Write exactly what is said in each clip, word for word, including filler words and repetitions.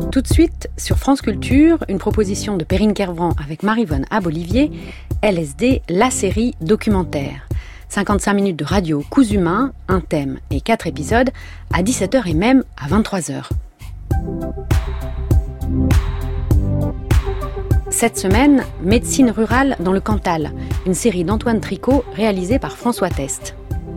Tout de suite, sur France Culture, une proposition de Perrine Kervran avec Maryvonne Abolivier, L S D, la série documentaire. cinquante-cinq minutes de radio cousu main, un thème et quatre épisodes, à dix-sept heures et même à vingt-trois heures. Cette semaine, Médecine rurale dans le Cantal, une série d'Antoine Tricot réalisée par François Test.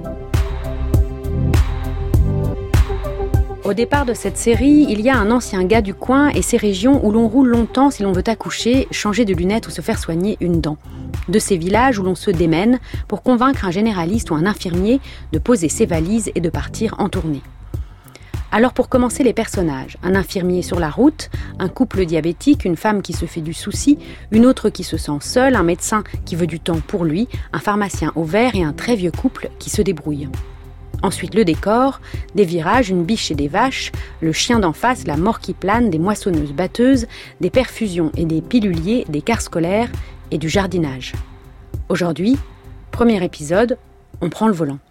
Au départ de cette série, il y a un ancien gars du coin et ces régions où l'on roule longtemps si l'on veut accoucher, changer de lunettes ou se faire soigner une dent. De ces villages où l'on se démène pour convaincre un généraliste ou un infirmier de poser ses valises et de partir en tournée. Alors pour commencer les personnages, un infirmier sur la route, un couple diabétique, une femme qui se fait du souci, une autre qui se sent seule, un médecin qui veut du temps pour lui, un pharmacien au vert et un très vieux couple qui se débrouille. Ensuite le décor, des virages, une biche et des vaches, le chien d'en face, la mort qui plane, des moissonneuses batteuses, des perfusions et des piluliers, des cars scolaires et du jardinage. Aujourd'hui, premier épisode, on prend le volant.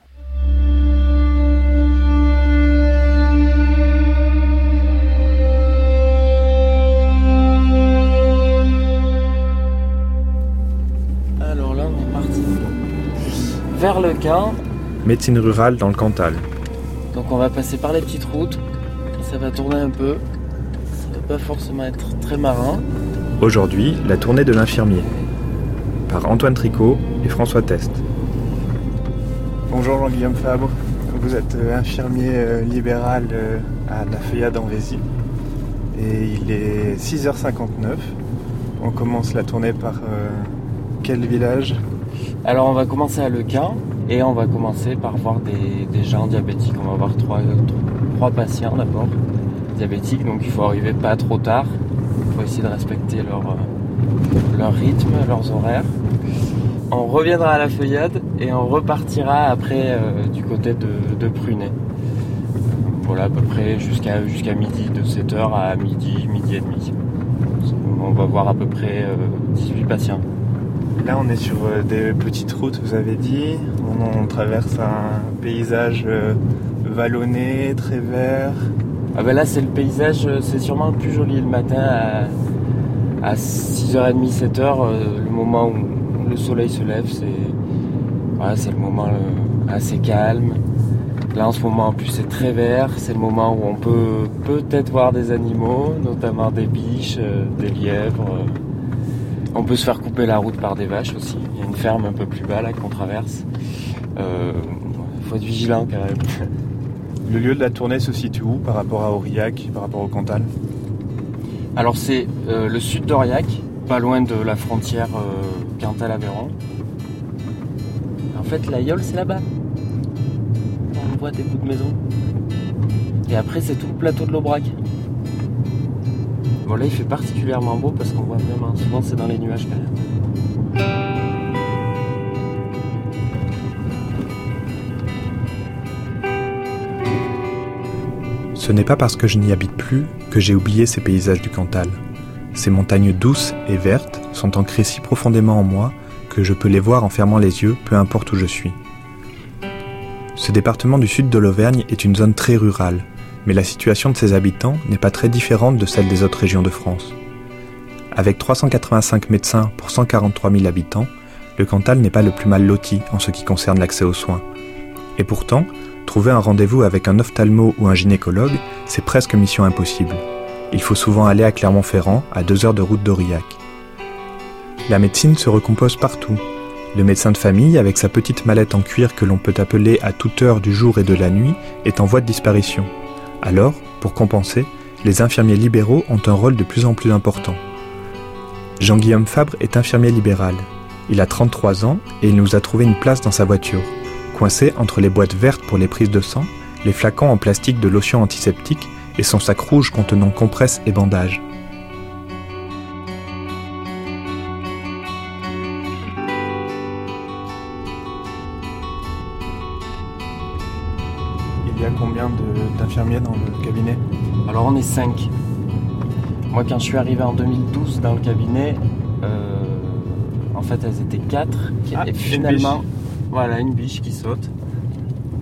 Alors là, on est parti vers le Caen. Médecine rurale dans le Cantal. Donc on va passer par les petites routes, ça va tourner un peu, ça va pas forcément être très marin. Aujourd'hui, la tournée de l'infirmier, par Antoine Tricot et François Test. Bonjour Jean-Guillaume Fabre, vous êtes infirmier libéral à la Feuillade en Vézy et il est six heures cinquante-neuf. On commence la tournée par euh, quel village ? Alors on va commencer à Le Caen. Et on va commencer par voir des, des gens diabétiques. On va voir trois, trois patients d'abord diabétiques. Donc il faut arriver pas trop tard. Il faut essayer de respecter leur, leur rythme, leurs horaires. On reviendra à la Feuillade et on repartira après euh, du côté de, de Prunay. Voilà, à peu près jusqu'à, jusqu'à midi, de sept heures à midi, midi et demi. On va voir à peu près euh, dix-huit patients. Là, on est sur des petites routes, vous avez dit. On, on traverse un paysage vallonné, très vert. Ah ben là, c'est le paysage, c'est sûrement le plus joli le matin à, à six heures trente, sept heures, le moment où le soleil se lève, c'est, voilà, c'est le moment assez calme. Là, en ce moment, en plus, c'est très vert. C'est le moment où on peut peut-être voir des animaux, notamment des biches, des lièvres. On peut se faire couper la route par des vaches aussi. Il y a une ferme un peu plus bas là qu'on traverse. Euh, faut être vigilant quand même. Le lieu de la tournée se situe où par rapport à Aurillac, par rapport au Cantal ? Alors c'est euh, le sud d'Aurillac, pas loin de la frontière euh, Cantal-Aveyron. En fait, l'Aïole, c'est là-bas. On voit des bouts de maison. Et après, c'est tout le plateau de l'Aubrac. Bon là il fait particulièrement beau parce qu'on voit vraiment, souvent c'est dans les nuages quand même. Ce n'est pas parce que je n'y habite plus que j'ai oublié ces paysages du Cantal. Ces montagnes douces et vertes sont ancrées si profondément en moi que je peux les voir en fermant les yeux, peu importe où je suis. Ce département du sud de l'Auvergne est une zone très rurale, mais la situation de ses habitants n'est pas très différente de celle des autres régions de France. Avec trois cent quatre-vingt-cinq médecins pour cent quarante-trois mille habitants, le Cantal n'est pas le plus mal loti en ce qui concerne l'accès aux soins. Et pourtant, trouver un rendez-vous avec un ophtalmo ou un gynécologue, c'est presque mission impossible. Il faut souvent aller à Clermont-Ferrand, à deux heures de route d'Aurillac. La médecine se recompose partout. Le médecin de famille, avec sa petite mallette en cuir que l'on peut appeler à toute heure du jour et de la nuit, est en voie de disparition. Alors, pour compenser, les infirmiers libéraux ont un rôle de plus en plus important. Jean-Guillaume Fabre est infirmier libéral. Il a trente-trois ans et il nous a trouvé une place dans sa voiture, coincé entre les boîtes vertes pour les prises de sang, les flacons en plastique de lotion antiseptique et son sac rouge contenant compresses et bandages. Il y a combien de, d'infirmiers dans le cabinet ? Alors on est cinq. Moi quand je suis arrivé en deux mille douze dans le cabinet, euh, en fait elles étaient quatre. Ah, et finalement, une voilà une biche qui saute.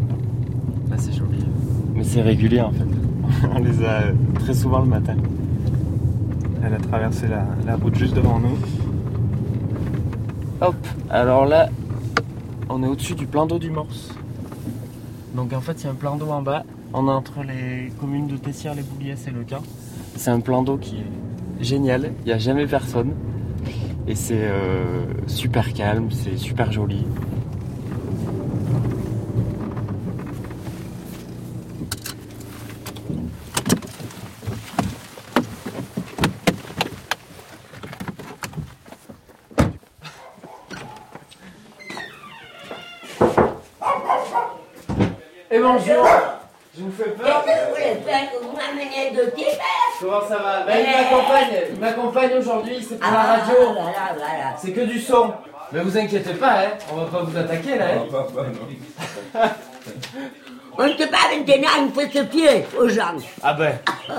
Là c'est joli. Mais c'est régulier en fait. On les a très souvent le matin. Elle a traversé la, la route juste devant nous. Hop, alors là, on est au-dessus du plan d'eau du Morse. Donc en fait, il y a un plan d'eau en bas. On est entre les communes de Tessières-les-Bouliès et Le Quin. C'est un plan d'eau qui est génial, il n'y a jamais personne. Et c'est euh, super calme, c'est super joli. Et bonjour, je vous fais peur. Qu'est-ce que vous voulez faire que vous m'amenez de pied? Comment ça va? Bah, il m'accompagne, il m'accompagne aujourd'hui, c'est pour la radio. Voilà, voilà. C'est que du son. Mais vous inquiétez pas, hein, on va pas vous attaquer là. Hein. On ne peut pas maintenant, il faut se fier aux gens. Ah ben.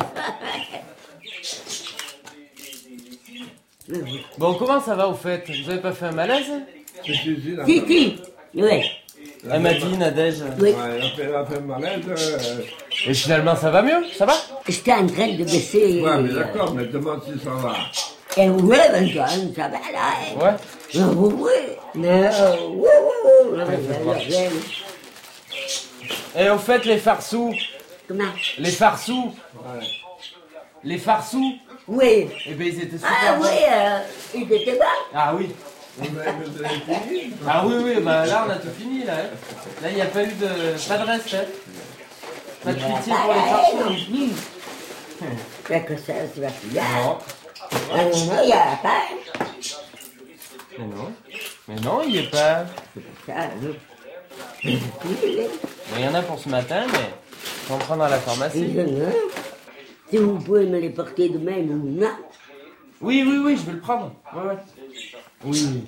Bon, comment ça va au fait? Vous avez pas fait un malaise? Si, si, oui. Elle m'a dit, Nadège. Oui. Elle a fait un malaise. Euh... Et finalement, ça va mieux? Ça va? J'étais en train de baisser. Ouais, mais d'accord, mais demande si ça va. Et oui, ben, ça va là. Hein. Ouais. Oui, oui, oui. Mais, euh, oui, oui, oui. Oui, oui, oui. Et au fait, les farcous? Comment? Les farcous? Ouais. Les farceaux? Oui. Eh bien, ils étaient super Ah bons. oui, euh, ils étaient bons. Ah oui. Ah oui, oui, bah là on a tout fini là. Hein. Là il n'y a pas eu de. Pas de reste. Hein. Pas de pitié pour les farceaux. C'est que ça, c'est pas bien. Non. Ah non, non, il n'y a pas. Mais non. Mais non, il n'y est pas. C'est pour ça, non. Il y en a pour ce matin, mais je vais en prendre à la pharmacie. Ils en ont. Si vous pouvez me les porter demain ou non. Oui, oui, oui, je vais le prendre. Ouais, ouais. Oui.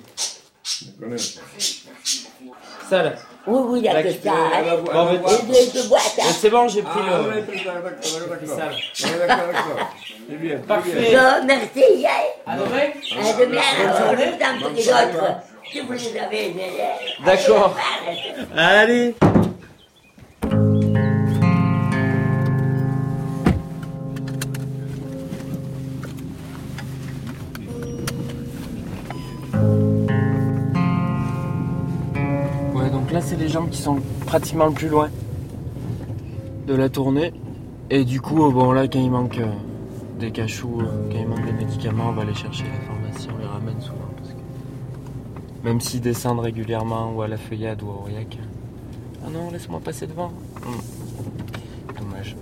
Ça là. Oui, oui, il y a Là, que tu peux- ça. hein. Bon, bah, Et deux de boîte, Mais hein. c'est bon, j'ai pris Ah, le. ouais, d'accord, d'accord, d'accord. Ça. Ouais, d'accord, d'accord. C'est bien, c'est Parfait. bien. Je merci, hein. À demain. À demain, alors, je vous en prie d'autres. Si vous les avez, mais- D'accord. Allez, Allez. Ouais, donc là c'est les jambes qui sont pratiquement le plus loin de la tournée. Et du coup, bon là quand il manque euh, des cachous, euh, quand il manque des médicaments, on va les chercher à la pharmacie, on les ramène souvent. Parce que même s'ils descendent régulièrement ou à la Feuillade ou à Aurillac. Ah non, laisse-moi passer devant. Hum. Dommage.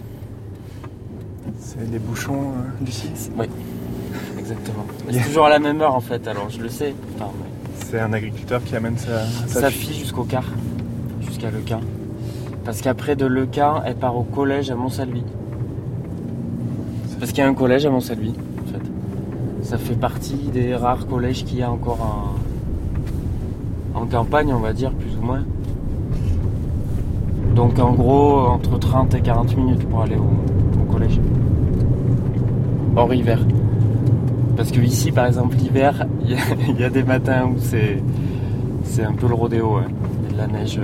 C'est les bouchons, euh, Lucie. Oui, exactement. Mais c'est toujours à la même heure en fait, alors je le sais. Enfin, mais C'est un agriculteur qui amène sa, sa sa fille. fille jusqu'au Quart, jusqu'à Le Quin. Parce qu'après de Le Quin, elle part au collège à Montsalvi. Parce qu'il y a un collège à Montsalvi, en fait. Ça fait partie des rares collèges qu'il y a encore en, en campagne, on va dire, plus ou moins. Donc en gros, entre trente et quarante minutes pour aller au, au collège. Hors hiver. Parce que ici, par exemple, l'hiver, il y, y a des matins où c'est c'est un peu le rodéo. Hein. Il y a de la neige. Euh,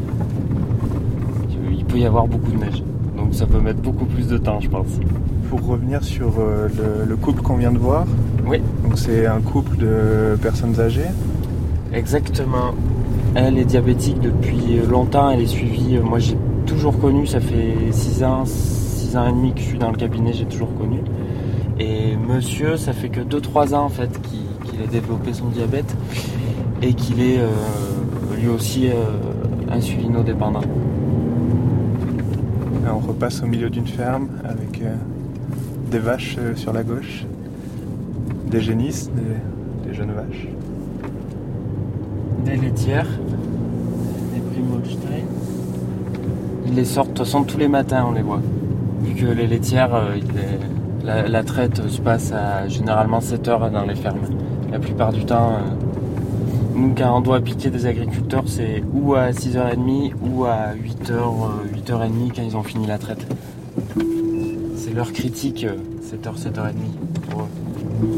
il peut y avoir beaucoup de neige. Donc ça peut mettre beaucoup plus de temps, je pense. Pour revenir sur euh, le, le couple qu'on vient de voir, Oui, donc c'est un couple de personnes âgées. exactement. Elle est diabétique depuis longtemps. Elle est suivie. Moi, j'ai toujours connu. Ça fait six ans, six ans et demi que je suis dans le cabinet. J'ai toujours connu. Et monsieur, ça fait que deux trois ans en fait qu'il, qu'il a développé son diabète et qu'il est euh, lui aussi euh, insulinodépendant. Là, on repasse au milieu d'une ferme avec euh, des vaches euh, sur la gauche, des génisses, des, des jeunes vaches. Des laitières, des Primolstein. Ils les sortent de toute façon tous les matins, on les voit. Vu que les laitières, euh, ils les- la, la traite se passe à généralement sept heures dans les fermes. La plupart du temps, euh, nous quand on doit piquer des agriculteurs, c'est ou à six heures trente ou à huit heures, huit heures trente quand ils ont fini la traite. C'est l'heure critique, euh, sept heures, sept heures trente pour eux.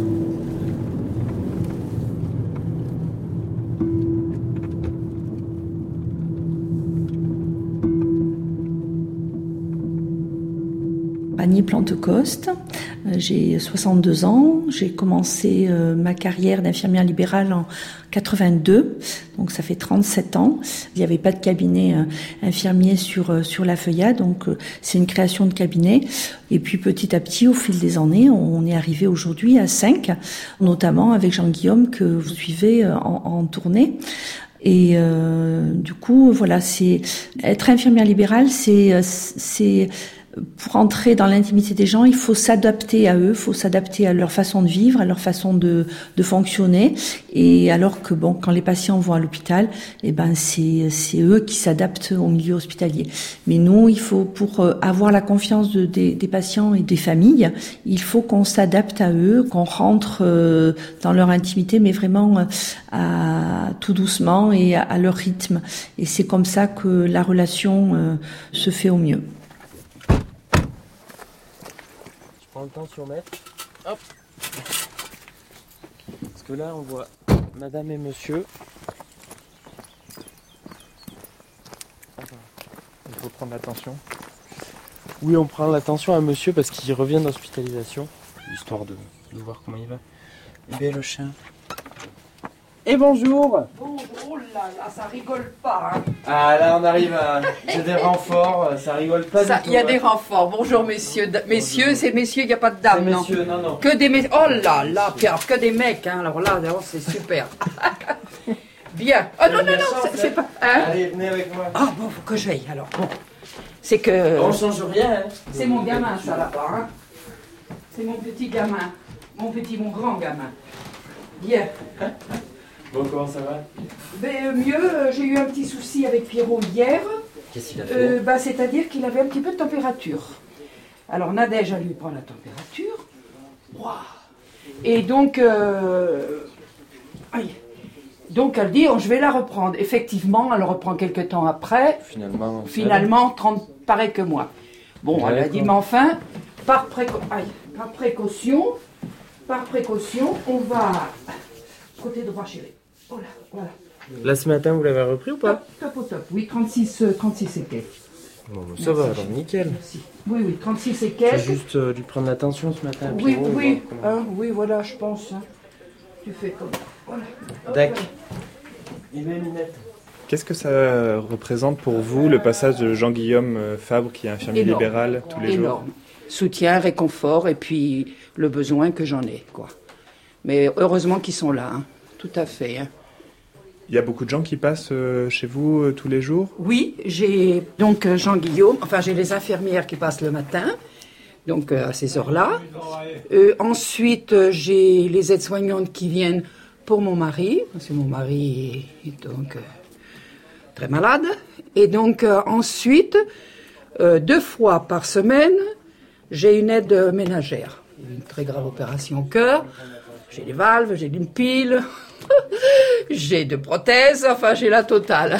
Annie Plantecoste, j'ai soixante-deux ans, j'ai commencé ma carrière d'infirmière libérale en quatre-vingt-deux, donc ça fait trente-sept ans. Il n'y avait pas de cabinet infirmier sur, sur la Feuillade, donc c'est une création de cabinet. Et puis petit à petit, au fil des années, on est arrivé aujourd'hui à cinq, notamment avec Jean-Guillaume que vous suivez en, en tournée. Et euh, du coup, voilà, c'est être infirmière libérale, c'est c'est pour entrer dans l'intimité des gens, il faut s'adapter à eux, il faut s'adapter à leur façon de vivre, à leur façon de de fonctionner. Et alors que bon, quand les patients vont à l'hôpital, eh ben c'est c'est eux qui s'adaptent au milieu hospitalier. Mais nous, il faut pour avoir la confiance de, des, des patients et des familles, il faut qu'on s'adapte à eux, qu'on rentre dans leur intimité, mais vraiment à tout doucement et à, à leur rythme. Et c'est comme ça que la relation euh, se fait au mieux. Je prends le tensiomètre. Hop. Parce que là, on voit madame et monsieur. Il faut prendre la tension. Oui, on prend la tension à monsieur parce qu'il revient d'hospitalisation. Histoire de, de voir comment il va. Et bien le chien. Et bonjour. Bonjour, oh là là, ça rigole pas. Hein. Ah là on arrive à... J'ai des renforts, ça rigole pas Ça, du tout. il y a hein. des renforts. Bonjour messieurs. D- messieurs, Bonjour. c'est messieurs, il n'y a pas de dames, C'est non messieurs, non, non. Que des messieurs. Oh là là, Pierre, que des mecs. Hein. Alors là, alors, c'est super. Bien. Oh non, non, non, c'est, c'est pas... Hein. Allez, venez avec moi. Ah bon, faut que je veille alors. Bon. C'est que... On change rien. Hein. C'est mon gamin, ça là-bas. Hein. C'est mon petit gamin. Mon petit, mon grand gamin. Bien. Bon, comment ça va? Ben, euh, mieux, euh, j'ai eu un petit souci avec Pierrot hier. Qu'est-ce qu'il a fait? Euh, bah, c'est-à-dire qu'il avait un petit peu de température. Alors Nadège, elle lui prend la température. Wow. Et donc, euh... aïe. Donc elle dit, oh, je vais la reprendre. Effectivement, elle reprend quelques temps après. Finalement, Finalement, trente, pareil que moi. Bon, Ouais, elle a d'accord. dit, mais enfin, par, préco... aïe, par précaution, par précaution, on va... Côté droit, chérie. Oh là, voilà. Là ce matin, vous l'avez repris ou pas? Top, top au top. Oui, trente-six, euh, trente-six et quelques. Bon, bah, ça va, alors nickel. Merci. Oui, oui, trente-six et J'ai quelques. juste euh, dû prendre l'attention ce matin. Oui, Pierrot, et oui, voir comment- hein, oui, voilà, je pense. hein. Tu fais comme... Voilà. Hop. Dac. Il est minette. Qu'est-ce que ça représente pour vous, le passage de Jean-Guillaume Fabre, qui est infirmier Énorme. libéral tous les jours? Énorme. Soutien, réconfort et puis le besoin que j'en ai, quoi. Mais heureusement qu'ils sont là, hein. Tout à fait. Hein. Il y a beaucoup de gens qui passent euh, chez vous euh, tous les jours? Oui, j'ai donc euh, Jean-Guillaume, enfin j'ai les infirmières qui passent le matin, donc euh, à ces heures-là. Euh, ensuite, euh, j'ai les aides-soignantes qui viennent pour mon mari, parce que mon mari est, est donc euh, très malade. Et donc euh, ensuite, euh, deux fois par semaine, j'ai une aide ménagère. Une très grave opération au cœur. J'ai des valves, j'ai une pile, j'ai deux prothèses, enfin j'ai la totale.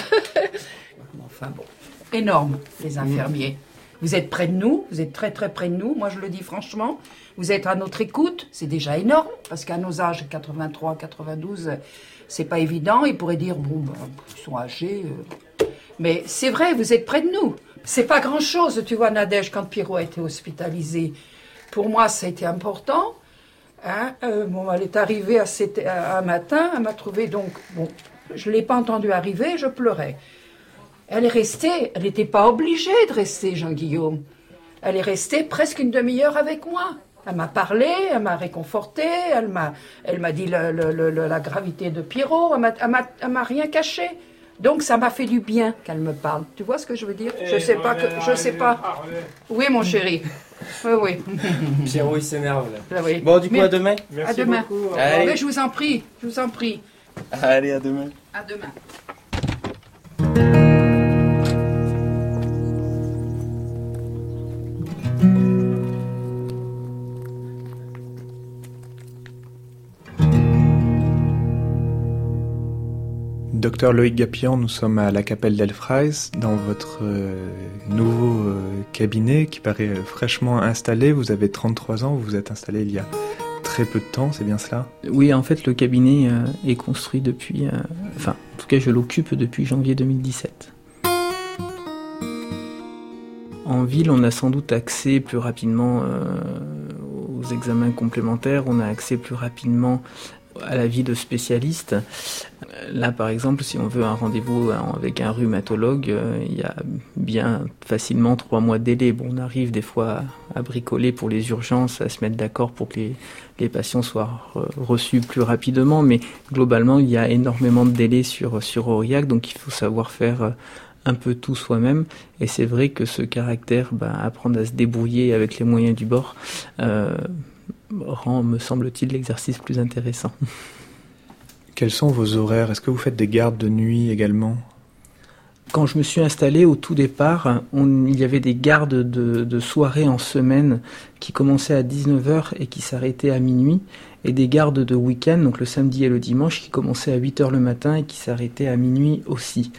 Enfin bon, énorme les infirmiers. Vous êtes près de nous, vous êtes très très près de nous, moi je le dis franchement. Vous êtes à notre écoute, c'est déjà énorme, parce qu'à nos âges, quatre-vingt-trois, quatre-vingt-douze, c'est pas évident. Ils pourraient dire, bon, ben, ils sont âgés. Euh... Mais c'est vrai, vous êtes près de nous. C'est pas grand-chose, tu vois, Nadège, quand Pierrot a été hospitalisé. Pour moi, ça a été important. Hein, euh, bon, elle est arrivée à sept, à, un matin, elle m'a trouvé donc, bon, je ne l'ai pas entendue arriver, je pleurais. Elle est restée, elle n'était pas obligée de rester, Jean-Guillaume. Elle est restée presque une demi-heure avec moi. Elle m'a parlé, elle m'a réconfortée, elle m'a, elle m'a dit le, le, le, la gravité de Pierrot, elle m'a, elle m'a, elle m'a rien caché. Donc ça m'a fait du bien qu'elle me parle. Tu vois ce que je veux dire? Je sais pas que, je sais pas. Oui, mon chéri. Oui, oui. Pierrot, il s'énerve là. Là, oui. Bon, du coup, Mais- à demain. à demain. Allez. Mais je vous en prie, je vous en prie. Allez, à demain. À demain. Docteur Loïc Gapillon, nous sommes à la Capelle d'Elfraïs, dans votre euh, nouveau euh, cabinet qui paraît euh, fraîchement installé. Vous avez trente-trois ans, vous vous êtes installé il y a très peu de temps, c'est bien cela? Oui, en fait, le cabinet euh, est construit depuis... Euh, enfin, en tout cas, je l'occupe depuis janvier deux mille dix-sept. En ville, on a sans doute accès plus rapidement euh, aux examens complémentaires, on a accès plus rapidement à la vie de spécialiste. Là, par exemple, si on veut un rendez-vous avec un rhumatologue, euh, il y a bien facilement trois mois de délai. Bon, on arrive des fois à bricoler pour les urgences, à se mettre d'accord pour que les, les patients soient reçus plus rapidement, mais globalement, il y a énormément de délais sur, sur Aurillac, donc il faut savoir faire un peu tout soi-même. Et c'est vrai que ce caractère, bah, apprendre à se débrouiller avec les moyens du bord, euh, rend, me semble-t-il, l'exercice plus intéressant. Quels sont vos horaires ? Est-ce que vous faites des gardes de nuit également ? Quand je me suis installé au tout départ, on, il y avait des gardes de, de soirée en semaine qui commençaient à dix-neuf heures et qui s'arrêtaient à minuit, et des gardes de week-end, donc le samedi et le dimanche, qui commençaient à huit heures le matin et qui s'arrêtaient à minuit aussi.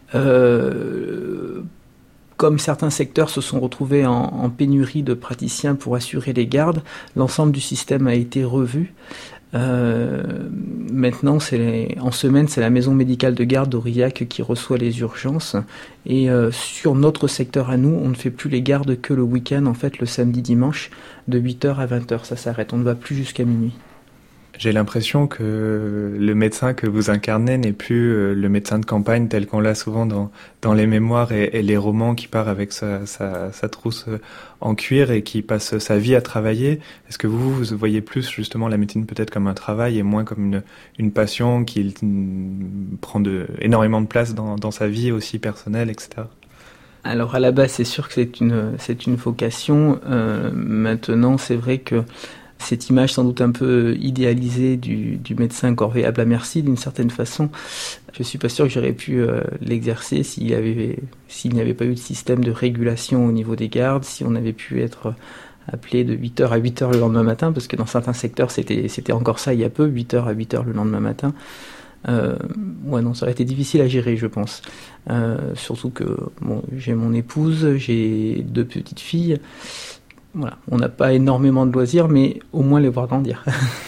Euh, Comme certains secteurs se sont retrouvés en, en pénurie de praticiens pour assurer les gardes, l'ensemble du système a été revu. Euh, maintenant, c'est les, en semaine, c'est la maison médicale de garde d'Aurillac qui reçoit les urgences. Et euh, sur notre secteur à nous, on ne fait plus les gardes que le week-end, en fait, le samedi-dimanche, de huit heures à vingt heures, ça s'arrête. On ne va plus jusqu'à minuit. J'ai l'impression que le médecin que vous incarnez n'est plus le médecin de campagne tel qu'on l'a souvent dans, dans les mémoires et, et les romans, qui part avec sa, sa, sa trousse en cuir et qui passe sa vie à travailler. Est-ce que vous, vous voyez plus justement la médecine peut-être comme un travail et moins comme une, une passion qui prend de, énormément de place dans, dans sa vie aussi personnelle, et cetera? Alors à la base, c'est sûr que c'est une, c'est une vocation. Euh, maintenant, c'est vrai que cette image sans doute un peu idéalisée du, du médecin corvéable à merci, d'une certaine façon, je suis pas sûr que j'aurais pu euh, l'exercer s'il y avait, s'il n'y avait pas eu de système de régulation au niveau des gardes, si on avait pu être appelé de huit heures à huit heures le lendemain matin, parce que dans certains secteurs c'était, c'était encore ça il y a peu, huit heures à huit heures le lendemain matin. Euh, ouais, non, ça aurait été difficile à gérer, je pense. Euh, surtout que bon, j'ai mon épouse, j'ai deux petites filles. Voilà, on n'a pas énormément de loisirs, mais au moins les voir grandir.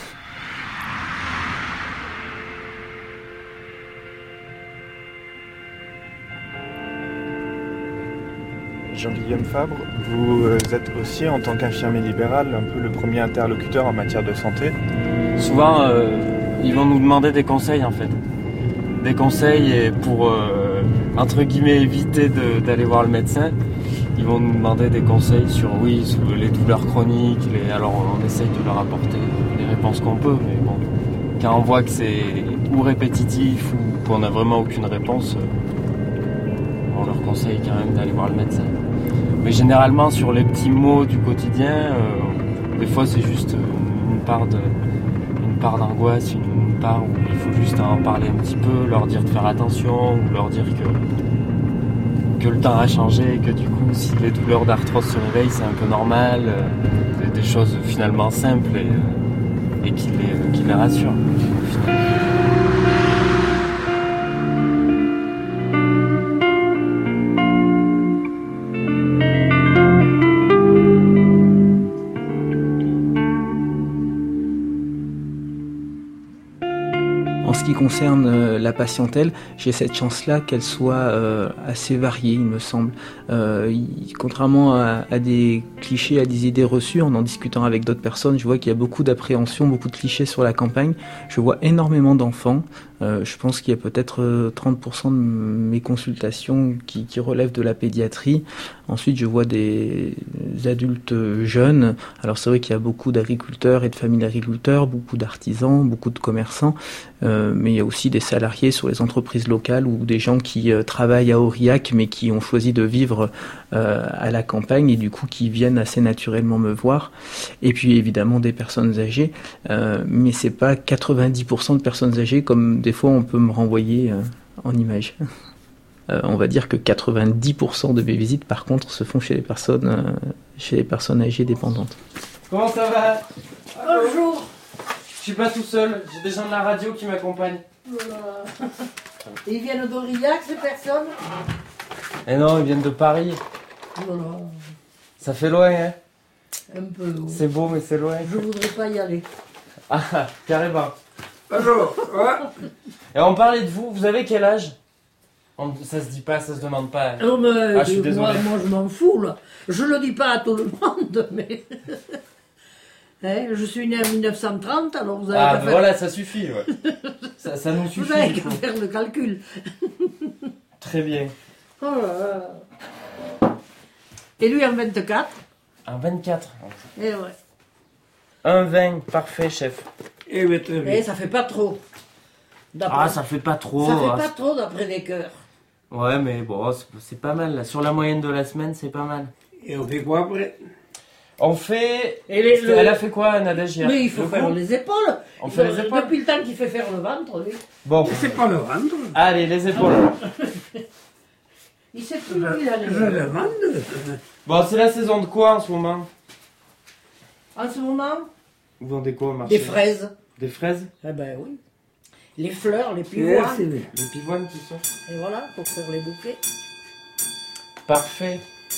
Jean-Guillaume Fabre, vous êtes aussi, en tant qu'infirmier libéral, un peu le premier interlocuteur en matière de santé. Souvent, euh, ils vont nous demander des conseils, en fait. Des conseils pour, euh, entre guillemets, éviter de, d'aller voir le médecin. Ils vont nous demander des conseils sur, oui, sur les douleurs chroniques. Les... Alors, on essaye de leur apporter les réponses qu'on peut. Mais bon, quand on voit que c'est ou répétitif ou qu'on n'a vraiment aucune réponse, on leur conseille quand même d'aller voir le médecin. Mais généralement, sur les petits mots du quotidien, euh, des fois, c'est juste une part, de, une part d'angoisse, une part où il faut juste en parler un petit peu, leur dire de faire attention ou leur dire que... que le temps a changé, que du coup, si les douleurs d'arthrose se réveillent, c'est un peu normal, euh, des choses finalement simples et, euh, et qui, les, euh, qui les rassurent. En ce qui concerne euh, la patientèle, j'ai cette chance-là qu'elle soit euh, assez variée, il me semble. Euh, il, contrairement à, à des clichés, à des idées reçues, en en discutant avec d'autres personnes, je vois qu'il y a beaucoup d'appréhension, beaucoup de clichés sur la campagne. Je vois énormément d'enfants. Euh, je pense qu'il y a peut-être euh, trente pour cent de mes consultations qui, qui relèvent de la pédiatrie. Ensuite, je vois des adultes jeunes. Alors c'est vrai qu'il y a beaucoup d'agriculteurs et de familles d'agriculteurs, beaucoup d'artisans, beaucoup de commerçants. Euh, mais il y a aussi des salariés sur les entreprises locales ou des gens qui euh, travaillent à Aurillac mais qui ont choisi de vivre euh, à la campagne et du coup qui viennent assez naturellement me voir. Et puis évidemment des personnes âgées, euh, mais c'est pas quatre-vingt-dix pour cent de personnes âgées comme des fois on peut me renvoyer euh, en image. Euh, on va dire que quatre-vingt-dix pour cent de mes visites par contre se font chez les personnes, euh, chez les personnes âgées dépendantes. Comment ça va? Bonjour. Je suis pas tout seul, j'ai des gens de la radio qui m'accompagnent. Voilà. Et ils viennent d'Aurillac, ces personnes? Eh non, ils viennent de Paris. Voilà. Ça fait loin, hein? Un peu. Oui. C'est beau, mais c'est loin. Je voudrais pas y aller. Ah, carrément. Bonjour, ça va? Et on parlait de vous, vous avez quel âge? On, ça se dit pas, ça se demande pas. Non, mais Ah, je suis moi, désolé. moi, je m'en fous, là. Je le dis pas à tout le monde, mais... Hein, je suis né en mille neuf cent trente, alors vous avez Ah, qu'à ben faire... voilà, ça suffit, ouais. ça, ça nous suffit. Vous avez du qu'à coup. faire le calcul. Très bien. Oh là là. Et lui en vingt-quatre. Un vingt-quatre. Et ouais. Un vingt, parfait, chef. Et maintenant, Et ça fait pas trop. D'après- Ah, ça fait pas trop. Ça fait ah, pas trop d'après les cœurs. Ouais, mais bon, c'est, c'est pas mal, là. Sur la moyenne de la semaine, c'est pas mal. et on fait quoi après? On fait... Et les- le- Elle a fait quoi, Nadège, hier? Mais il faut Le faire coup les épaules. On Il fait faut- les épaules Depuis le temps qu'il fait faire le ventre, lui. Bon, C'est pas le ventre. allez, les épaules. Il sait plus où il allait. Je le ventre. Bon, c'est la saison de quoi, en ce moment? En ce moment, Vous vendez quoi au marché? des fraises. Des fraises? Eh ben oui. Les fleurs, les pivoines. Merci. Les pivoines, tout ça. Et voilà, pour faire les bouquets. Parfait.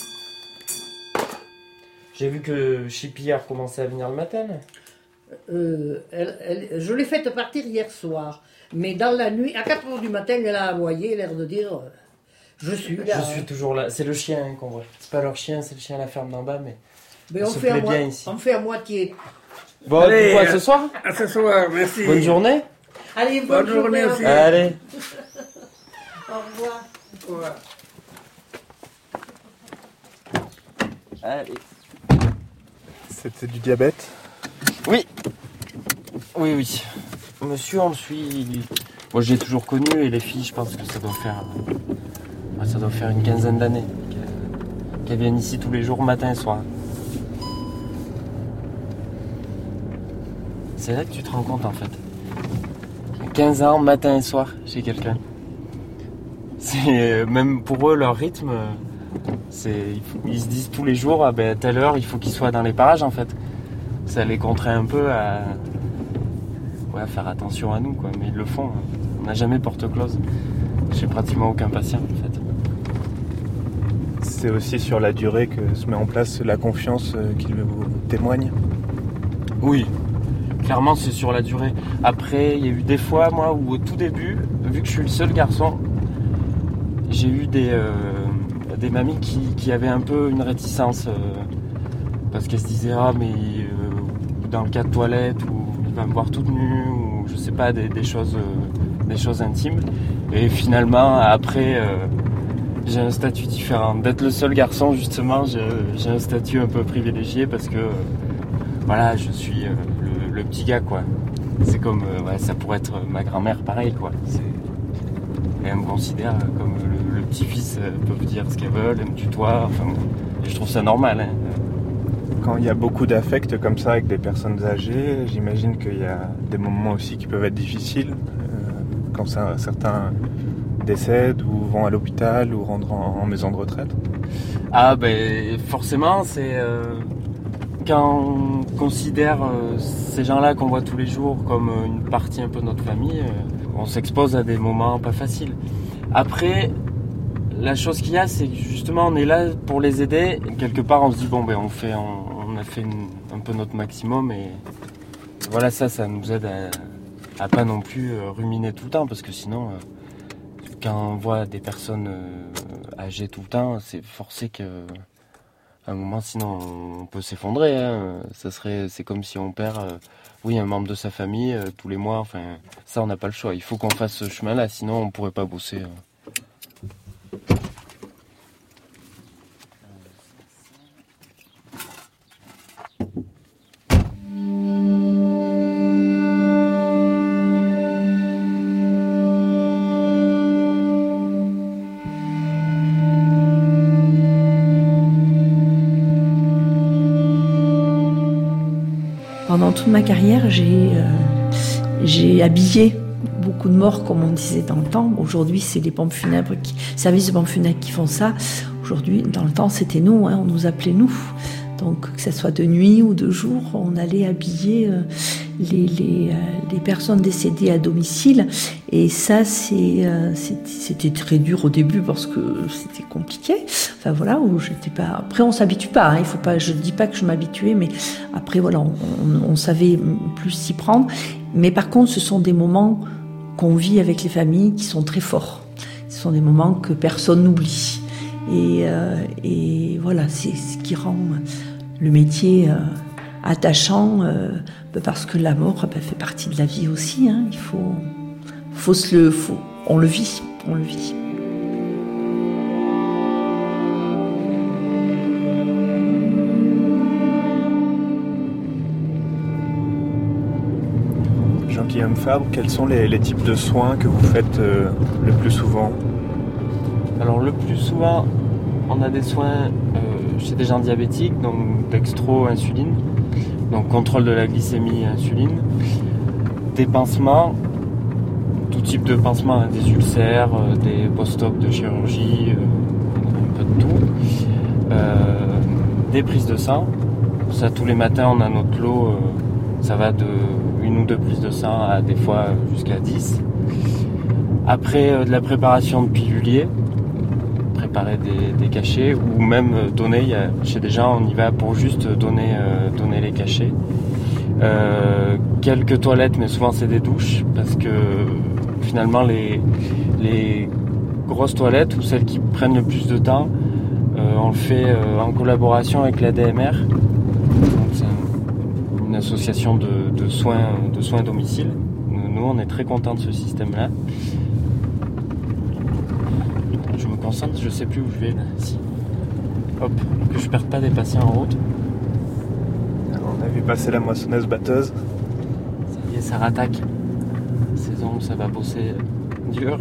J'ai vu que Chippy a recommencé à venir le matin, là. Euh, elle, elle- je l'ai faite partir hier soir. Mais dans la nuit, à quatre heures du matin, elle a aboyé, l'air de dire euh, je suis là. Je suis toujours là. C'est le chien hein, qu'on voit. C'est pas leur chien, c'est le chien à la ferme d'en bas, mais... Mais on on se fait, à plaît moi- bien ici. on fait à moitié. Bon, Allez, du coup, à euh, ce soir. À ce soir, merci. Bonne journée. Allez, bonne, Bonne journée journée. aussi. Allez. Au revoir. Ouais. Allez. C'était du diabète. Oui. Oui, oui. Monsieur, on le suit... Moi, je l'ai toujours connu, et les filles, je pense que ça doit faire... euh, ouais, ça doit faire une quinzaine d'années qu'elles- qu'elles viennent ici tous les jours, matin et soir. C'est là que tu te rends compte, en fait. quinze ans, matin et soir, chez quelqu'un. C'est... Même pour eux, leur rythme... euh, c'est... il faut- Ils se disent tous les jours, ah ben, à telle heure, il faut qu'ils soient dans les parages, en fait. Ça les contraint un peu à... Ouais, à faire attention à nous, quoi. Mais ils le font. hein. On n'a jamais porte close. J'ai pratiquement aucun patient, en fait. C'est aussi sur la durée que se met en place la confiance euh, qu'ils vous témoignent. Oui, clairement, c'est sur la durée. Après, il y a eu des fois, moi, où au tout début, vu que je suis le seul garçon, j'ai eu des, euh, des mamies qui, qui avaient un peu une réticence. euh, parce qu'elles se disaient, ah, mais euh, dans le cas de toilette, ou il va me voir toute nue, ou je sais pas, des, des choses, euh, des choses intimes. Et finalement, après, euh, j'ai un statut différent. D'être le seul garçon, justement, j'ai, j'ai un statut un peu privilégié parce que, euh, voilà, je suis euh, le, le petit gars, quoi. C'est comme, euh, ouais, ça pourrait être ma grand-mère, pareil, quoi. C'est... Et elle me considère comme le, le petit-fils, euh, peuvent dire ce qu'elles veulent, elles me tutoient, enfin, bon. Et je trouve ça normal, hein. Quand il y a beaucoup d'affect comme ça avec des personnes âgées, j'imagine qu'il y a des moments aussi qui peuvent être difficiles. euh, quand ça- certains décèdent ou vont à l'hôpital ou rentrent en, en maison de retraite. Ah ben forcément, c'est euh, quand on considère euh, ces gens-là qu'on voit tous les jours comme euh, une partie un peu de notre famille, euh, on s'expose à des moments pas faciles. Après, la chose qu'il y a, c'est que justement on est là pour les aider. Et quelque part, on se dit bon ben on fait, on, on a fait une- un peu notre maximum et voilà, ça, ça nous aide à, à pas non plus euh, ruminer tout le temps parce que sinon. Euh, Quand on voit des personnes euh, âgées tout le temps, c'est forcé que à un moment, sinon on peut s'effondrer. Hein. Ça serait, c'est comme si on perd, euh, oui, un membre de sa famille euh, tous les mois. Enfin, ça, on n'a pas le choix. Il faut qu'on fasse ce chemin-là, sinon on pourrait pas bosser. euh. Pendant toute ma carrière, j'ai euh, j'ai habillé beaucoup de morts, comme on disait dans le temps. Aujourd'hui, c'est les pompes funèbres, qui, services de pompes funèbres qui font ça. Aujourd'hui, dans le temps, c'était nous, hein, on nous appelait nous. Donc, que ce soit de nuit ou de jour, on allait habiller euh, les, les, euh, les personnes décédées à domicile. Et ça, c'est, euh, c'était, c'était très dur au début parce que c'était compliqué. Enfin voilà, où j'étais pas. Après, on s'habitue pas. Hein, il faut pas. Je dis pas que je m'habituais, mais après voilà, on, on, on savait plus s'y prendre. Mais par contre, ce sont des moments qu'on vit avec les familles qui sont très forts, Ce sont des moments que personne n'oublie. Et, euh, et voilà, c'est ce qui rend le métier euh, attachant, euh, parce que la mort bah, fait partie de la vie aussi. Hein. Il faut, faut se le, faut, on le vit, on le vit. Jean-Guillaume Fabre, quels sont les, les types de soins que vous faites euh, le plus souvent ? Alors le plus souvent, on a des soins euh, chez des gens diabétiques, donc dextro-insuline, donc contrôle de la glycémie et insuline, des pansements, tout type de pansements, hein, des ulcères, euh, des post-op de chirurgie, euh, un peu de tout, euh, des prises de sang. Ça, tous les matins, on a notre lot, euh, ça va de une ou deux prises de sang à des fois jusqu'à dix. Après, euh, de la préparation de piluliers, préparer des, des cachets, ou même euh, donner, il y a, chez des gens, on y va pour juste donner, euh, donner les cachets. Euh, quelques toilettes, mais souvent c'est des douches, parce que finalement, les, les grosses toilettes, ou celles qui prennent le plus de temps, euh, on le fait euh, en collaboration avec l'A D M R. Donc, c'est un, une association de, de, soins, de soins à domicile. Nous, on est très contents de ce système-là. Je me concentre, je sais plus où je vais là. Si. Hop, que je perde pas des patients en route. Alors, on a vu passer la moissonneuse batteuse. Ça y est, ça rattaque. Saison où ça va bosser dur.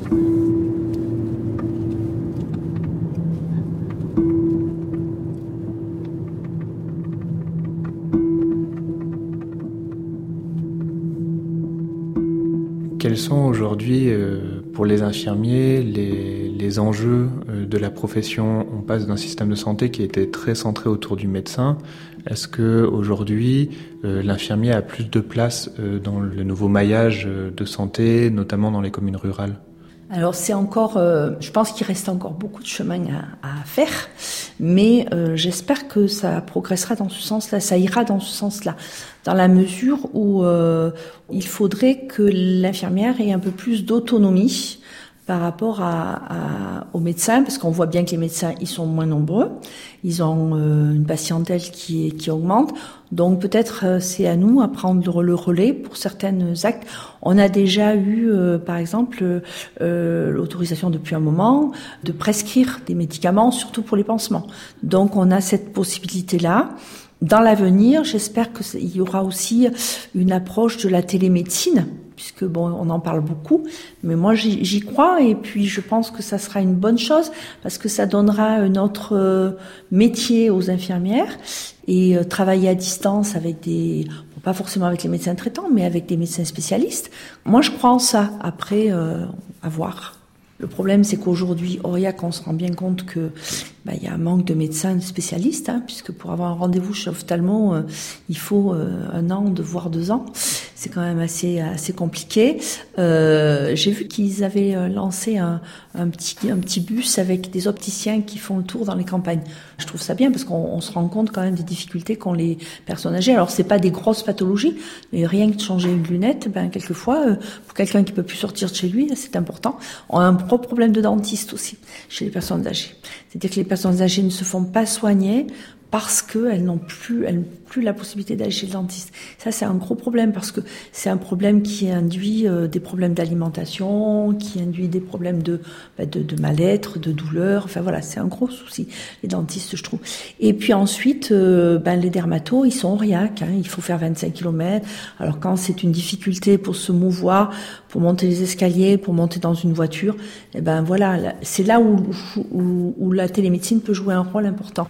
Quels sont aujourd'hui, euh, pour les infirmiers, les, les enjeux euh, de la profession ? On passe d'un système de santé qui était très centré autour du médecin. Est-ce que aujourd'hui, euh, l'infirmier a plus de place euh, dans le nouveau maillage euh, de santé, notamment dans les communes rurales ? Alors c'est encore, euh, je pense qu'il reste encore beaucoup de chemin à, à faire, mais euh, j'espère que ça progressera dans ce sens-là, ça ira dans ce sens-là, dans la mesure où euh, il faudrait que l'infirmière ait un peu plus d'autonomie par rapport à, à, aux médecins, parce qu'on voit bien que les médecins, ils sont moins nombreux, ils ont euh, une patientèle qui, qui augmente, donc peut-être euh, c'est à nous à prendre le relais pour certains actes. On a déjà eu, euh, par exemple, euh, l'autorisation depuis un moment de prescrire des médicaments, surtout pour les pansements. Donc on a cette possibilité-là. Dans l'avenir, j'espère qu'il y aura aussi une approche de la télémédecine, puisque bon, on en parle beaucoup, mais moi j'y, j'y crois et puis je pense que ça sera une bonne chose parce que ça donnera un autre euh, métier aux infirmières et euh, travailler à distance avec des, bon, pas forcément avec les médecins traitants, mais avec des médecins spécialistes. Moi je crois en ça. Après, euh, à voir. Le problème, c'est qu'aujourd'hui, Aurillac, on se rend bien compte que bah, y a un manque de médecins spécialistes, hein, puisque pour avoir un rendez-vous chez ophtalmo, euh, il faut euh, un an, de voire deux ans. C'est quand même assez assez compliqué. Euh, j'ai vu qu'ils avaient lancé un, un petit un petit bus avec des opticiens qui font le tour dans les campagnes. Je trouve ça bien parce qu'on on se rend compte quand même des difficultés qu'ont les personnes âgées. Alors c'est pas des grosses pathologies, mais rien que de changer une lunette, ben quelquefois euh, pour quelqu'un qui peut plus sortir de chez lui, c'est important. On a un gros problème de dentiste aussi chez les personnes âgées. C'est-à-dire que les personnes âgées ne se font pas soigner parce qu'elles n'ont plus, elles n'ont plus la possibilité d'aller chez le dentiste. Ça, c'est un gros problème parce que c'est un problème qui induit euh, des problèmes d'alimentation, qui induit des problèmes de, bah, de, de mal-être, de douleur. Enfin voilà, c'est un gros souci, les dentistes, je trouve. Et puis ensuite, euh, ben, les dermatos, ils sont Aurillac, hein, il faut faire vingt-cinq kilomètres. Alors quand c'est une difficulté pour se mouvoir, pour monter les escaliers, pour monter dans une voiture, eh ben voilà, c'est là où, où, où la télémédecine peut jouer un rôle important.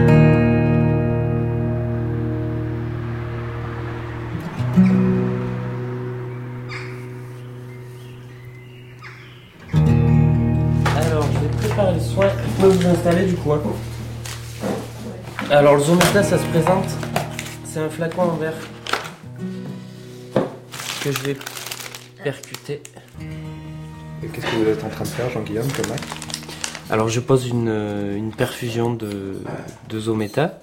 Alors, je vais préparer le soin. Vous pouvez vous installer du coup. Hein. Alors, le Zometa, ça se présente. C'est un flacon en verre que je vais percuter. Et qu'est-ce que vous êtes en train de faire, Jean-Guillaume, comme acte ? Alors, je pose une, une perfusion de, de Zometa.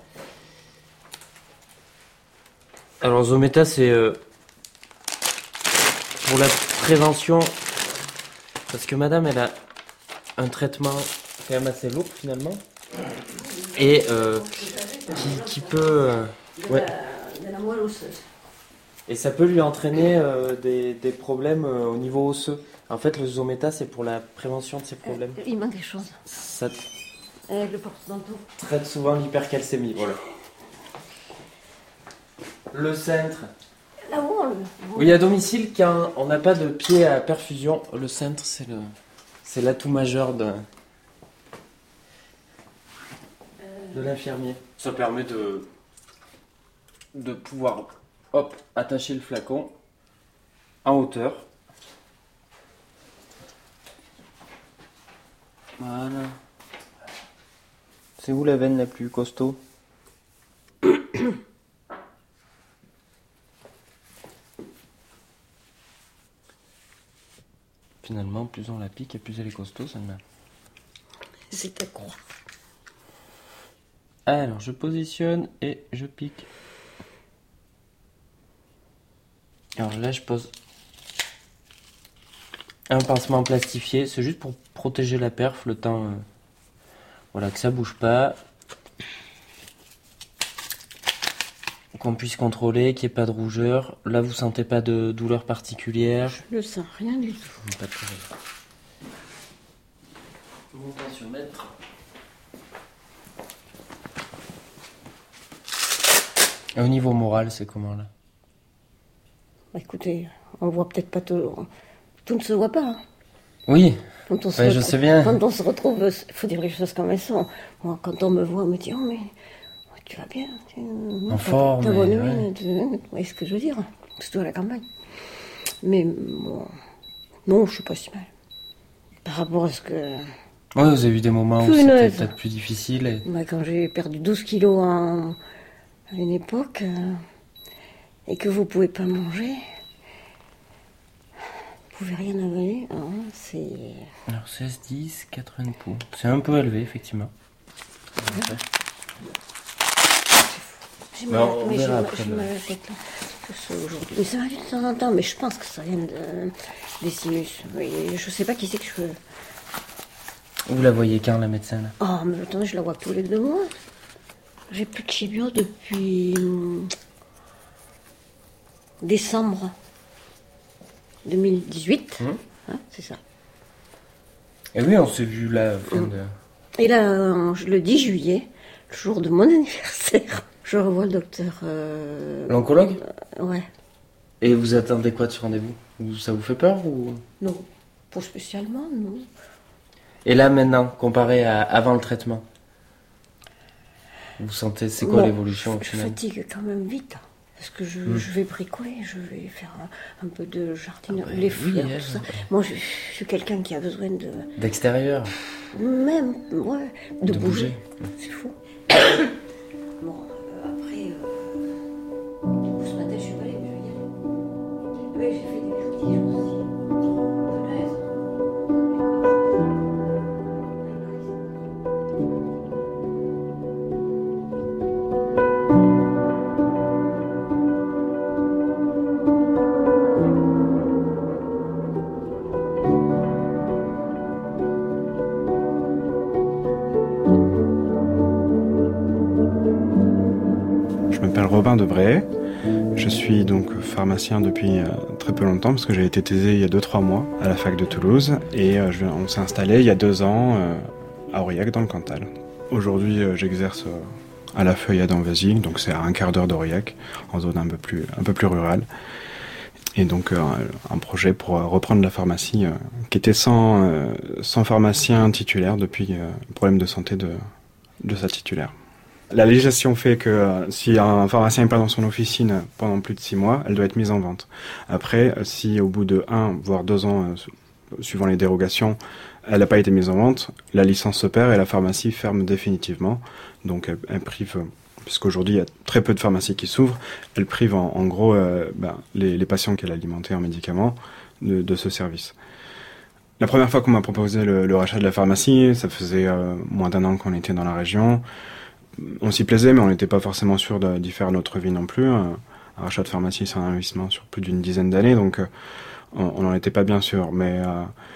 Alors, Zometa, c'est euh, pour la prévention, parce que madame, elle a un traitement quand même assez lourd finalement. Et euh, qui, qui peut... Euh, ouais. De la moelle osseuse. Et ça peut lui entraîner euh, des, des problèmes euh, au niveau osseux. En fait, le Zometa, c'est pour la prévention de ces problèmes. Euh, il manque quelque chose. Ça euh, le porte-manteau. Traite souvent l'hypercalcémie, voilà. Le cintre. Là-haut, le... Oui, à domicile, quand on n'a pas de pied à perfusion, le cintre, c'est le, c'est l'atout majeur de, de l'infirmier. Ça permet de, de pouvoir, hop, attacher le flacon en hauteur. Voilà. C'est où la veine la plus costaud ? Finalement, plus on la pique et plus elle est costaud, celle-là. C'est à croire. Alors, je positionne et je pique. Alors là, je pose un pansement plastifié. C'est juste pour protéger la perf, le temps euh, voilà, que ça bouge pas. Qu'on puisse contrôler, qu'il n'y ait pas de rougeur. Là, vous sentez pas de douleur particulière? Je ne sens rien du tout. Pas de problème. Mon tensiomètre. Et au niveau moral, c'est comment là? Bah, écoutez, on voit peut-être pas tout. Tout ne se voit pas. Hein. Oui, quand on se ouais, retrouve, je sais bien. Quand on se retrouve, il faut dire les choses comme elles sont. Moi, quand on me voit, on me dit, oh mais tu vas bien. Tu, en forme. T'as bonne ouais. mine, tu, vous voyez ce que je veux dire? Surtout à la campagne. Mais bon, non, je suis pas si mal. Par rapport à ce que... Oui, vous avez eu des moments où c'était peut-être plus difficile. Et... Bah, quand j'ai perdu douze kilos en... à une époque, euh... et que vous pouvez pas manger, vous pouvez rien avaler, hein, c'est... Alors seize, dix, quatre-vingts pouls. C'est un peu élevé, effectivement. Ouais. J'ai mal, on mais verra j'ai, après j'ai le... mal à la tête là. Ça, aujourd'hui. Mais ça arrive de temps en temps, mais je pense que ça vient de, des sinus. Et je sais pas qui c'est que je... Vous la voyez quand, la médecin, là? Oh, mais attendez, je la vois tous les deux mois. J'ai plus de chimio depuis... décembre deux mille dix-huit. Mmh. Hein, c'est ça. Et oui, on s'est vu là, fin mmh. de... Et là, le dix juillet, le jour de mon anniversaire, je revois le docteur... Euh... L'oncologue? euh, Ouais. Et vous attendez quoi de ce rendez-vous? Ça vous fait peur ou... Non, pas spécialement, non. Et là, maintenant, comparé à avant le traitement, vous sentez, c'est quoi bon, l'évolution au je, final? Je fatigue quand même vite. Parce que je, mmh. je vais bricoler, je vais faire un, un peu de jardinerie, ah bah, les fleurs, oui, tout ça. Ouais. Moi, je, je suis quelqu'un qui a besoin de... D'extérieur. Même, ouais, de, de bouger. bouger. C'est fou. Bon, euh, après, euh, ce matin, je suis pas allée, mais je vais y aller. Oui, j'ai fait des vertiges aussi. Robin Debray. Je suis donc pharmacien depuis euh, très peu longtemps parce que j'ai été thésé il y a deux trois mois à la fac de Toulouse et euh, je, on s'est installé il y a deux ans euh, à Aurillac dans le Cantal. Aujourd'hui euh, j'exerce euh, à la Feuillade en Vésille, donc c'est à un quart d'heure d'Aurillac, en zone un peu plus, un peu plus rurale. Et donc euh, un projet pour euh, reprendre la pharmacie euh, qui était sans, euh, sans pharmacien titulaire depuis euh, le problème de santé de, de sa titulaire. La législation fait que euh, si un pharmacien n'est pas dans son officine pendant plus de six mois, elle doit être mise en vente. Après, si au bout de un, voire deux ans, euh, suivant les dérogations, elle n'a pas été mise en vente, la licence se perd et la pharmacie ferme définitivement. Donc elle, elle prive, euh, puisqu'aujourd'hui il y a très peu de pharmacies qui s'ouvrent, elle prive en, en gros euh, ben, les, les patients qu'elle alimentait en médicaments de, de ce service. La première fois qu'on m'a proposé le, le rachat de la pharmacie, ça faisait euh, moins d'un an qu'on était dans la région. On s'y plaisait, mais on n'était pas forcément sûr de, d'y faire notre vie non plus. Un rachat de pharmacie, c'est un investissement sur plus d'une dizaine d'années, donc on n'en était pas bien sûr. Mais euh,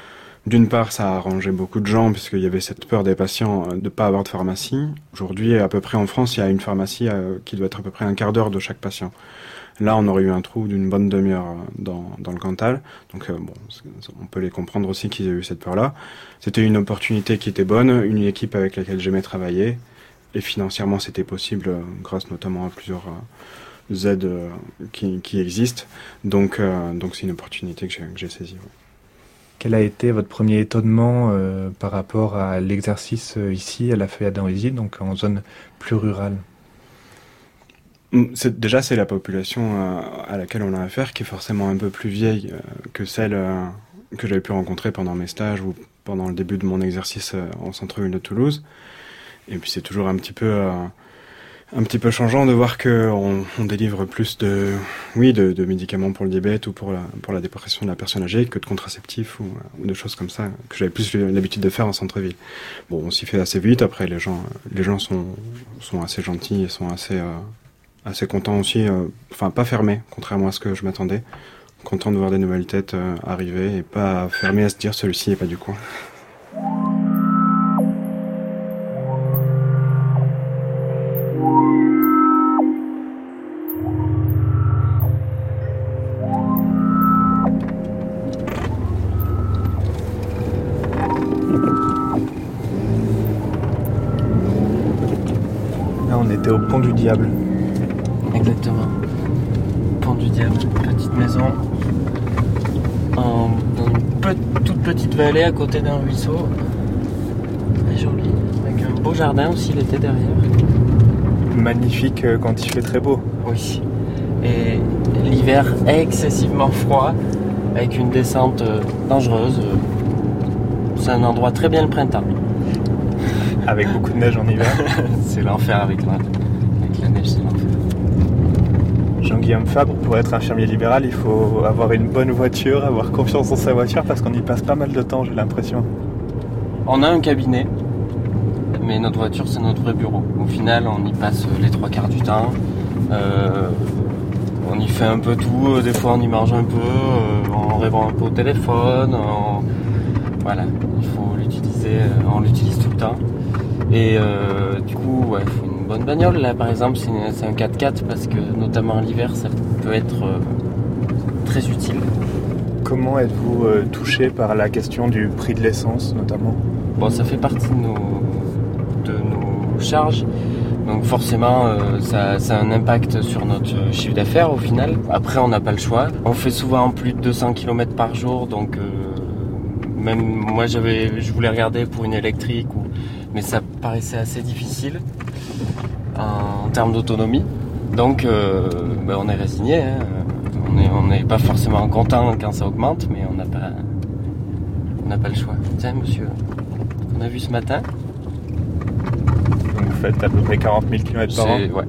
D'une part, ça a arrangé beaucoup de gens puisqu'il y avait cette peur des patients de ne pas avoir de pharmacie. Aujourd'hui, à peu près en France, il y a une pharmacie qui doit être à peu près un quart d'heure de chaque patient. Là, on aurait eu un trou d'une bonne demi-heure dans, dans le Cantal. Donc, euh, bon, on peut les comprendre aussi qu'ils aient eu cette peur-là. C'était une opportunité qui était bonne, une équipe avec laquelle j'aimais travailler. Et financièrement, c'était possible euh, grâce notamment à plusieurs euh, aides euh, qui, qui existent. Donc, euh, donc c'est une opportunité que j'ai, que j'ai saisie. Ouais. Quel a été votre premier étonnement euh, par rapport à l'exercice euh, ici, à la Feuillade d'Andrézy, donc en zone plus rurale ? C'est, déjà, c'est la population euh, à laquelle on a affaire qui est forcément un peu plus vieille euh, que celle euh, que j'avais pu rencontrer pendant mes stages ou pendant le début de mon exercice euh, en centre-ville de Toulouse. Et puis c'est toujours un petit peu, euh, un petit peu changeant de voir qu'on on délivre plus de, oui, de, de médicaments pour le diabète ou pour la, pour la dépression de la personne âgée que de contraceptifs ou, ou de choses comme ça que j'avais plus l'habitude de faire en centre-ville. Bon, on s'y fait assez vite. Après, les gens, les gens sont, sont assez gentils et sont assez euh, assez content aussi, euh, enfin pas fermé, contrairement à ce que je m'attendais. Content de voir des nouvelles têtes euh, arriver et pas fermé à se dire celui-ci n'est pas du coin. Là, on était au Pont du Diable. Exactement. Pont du Diable, petite maison en, dans une pe- toute petite vallée à côté d'un ruisseau. Très joli, avec un beau jardin aussi l'été derrière. Magnifique quand il fait très beau. Oui. Et l'hiver excessivement froid, avec une descente dangereuse. C'est un endroit très bien le printemps. Avec beaucoup de neige en hiver. C'est l'enfer avec la, avec la neige, c'est l'enfer. Jean-Guillaume Fabre, pour être infirmier libéral, il faut avoir une bonne voiture, avoir confiance dans sa voiture parce qu'on y passe pas mal de temps, j'ai l'impression. On a un cabinet, mais notre voiture c'est notre vrai bureau. Au final, on y passe les trois quarts du temps. Euh, on y fait un peu tout, des fois on y mange un peu, euh, on répond un peu au téléphone. On... Voilà, il faut l'utiliser, on l'utilise tout le temps. Et euh, du coup, ouais, il faut une bonne bagnole. Là, par exemple, c'est, une, c'est un quatre-quatre parce que, notamment l'hiver, ça peut être euh, très utile. Comment êtes-vous euh, touché par la question du prix de l'essence, notamment ? Bon, ça fait partie de nos, de nos charges. Donc forcément, euh, ça, ça a un impact sur notre chiffre d'affaires au final. Après, on n'a pas le choix. On fait souvent plus de deux cents kilomètres par jour, donc... Euh, Même moi, j'avais, je voulais regarder pour une électrique, ou, mais ça paraissait assez difficile en, en termes d'autonomie. Donc, euh, ben on est résigné. Hein. On n'est on est pas forcément content quand ça augmente, mais on n'a pas, on n'a pas le choix. Tiens, monsieur, on a vu ce matin. Donc, vous faites à peu près quarante mille kilomètres par an. Ouais.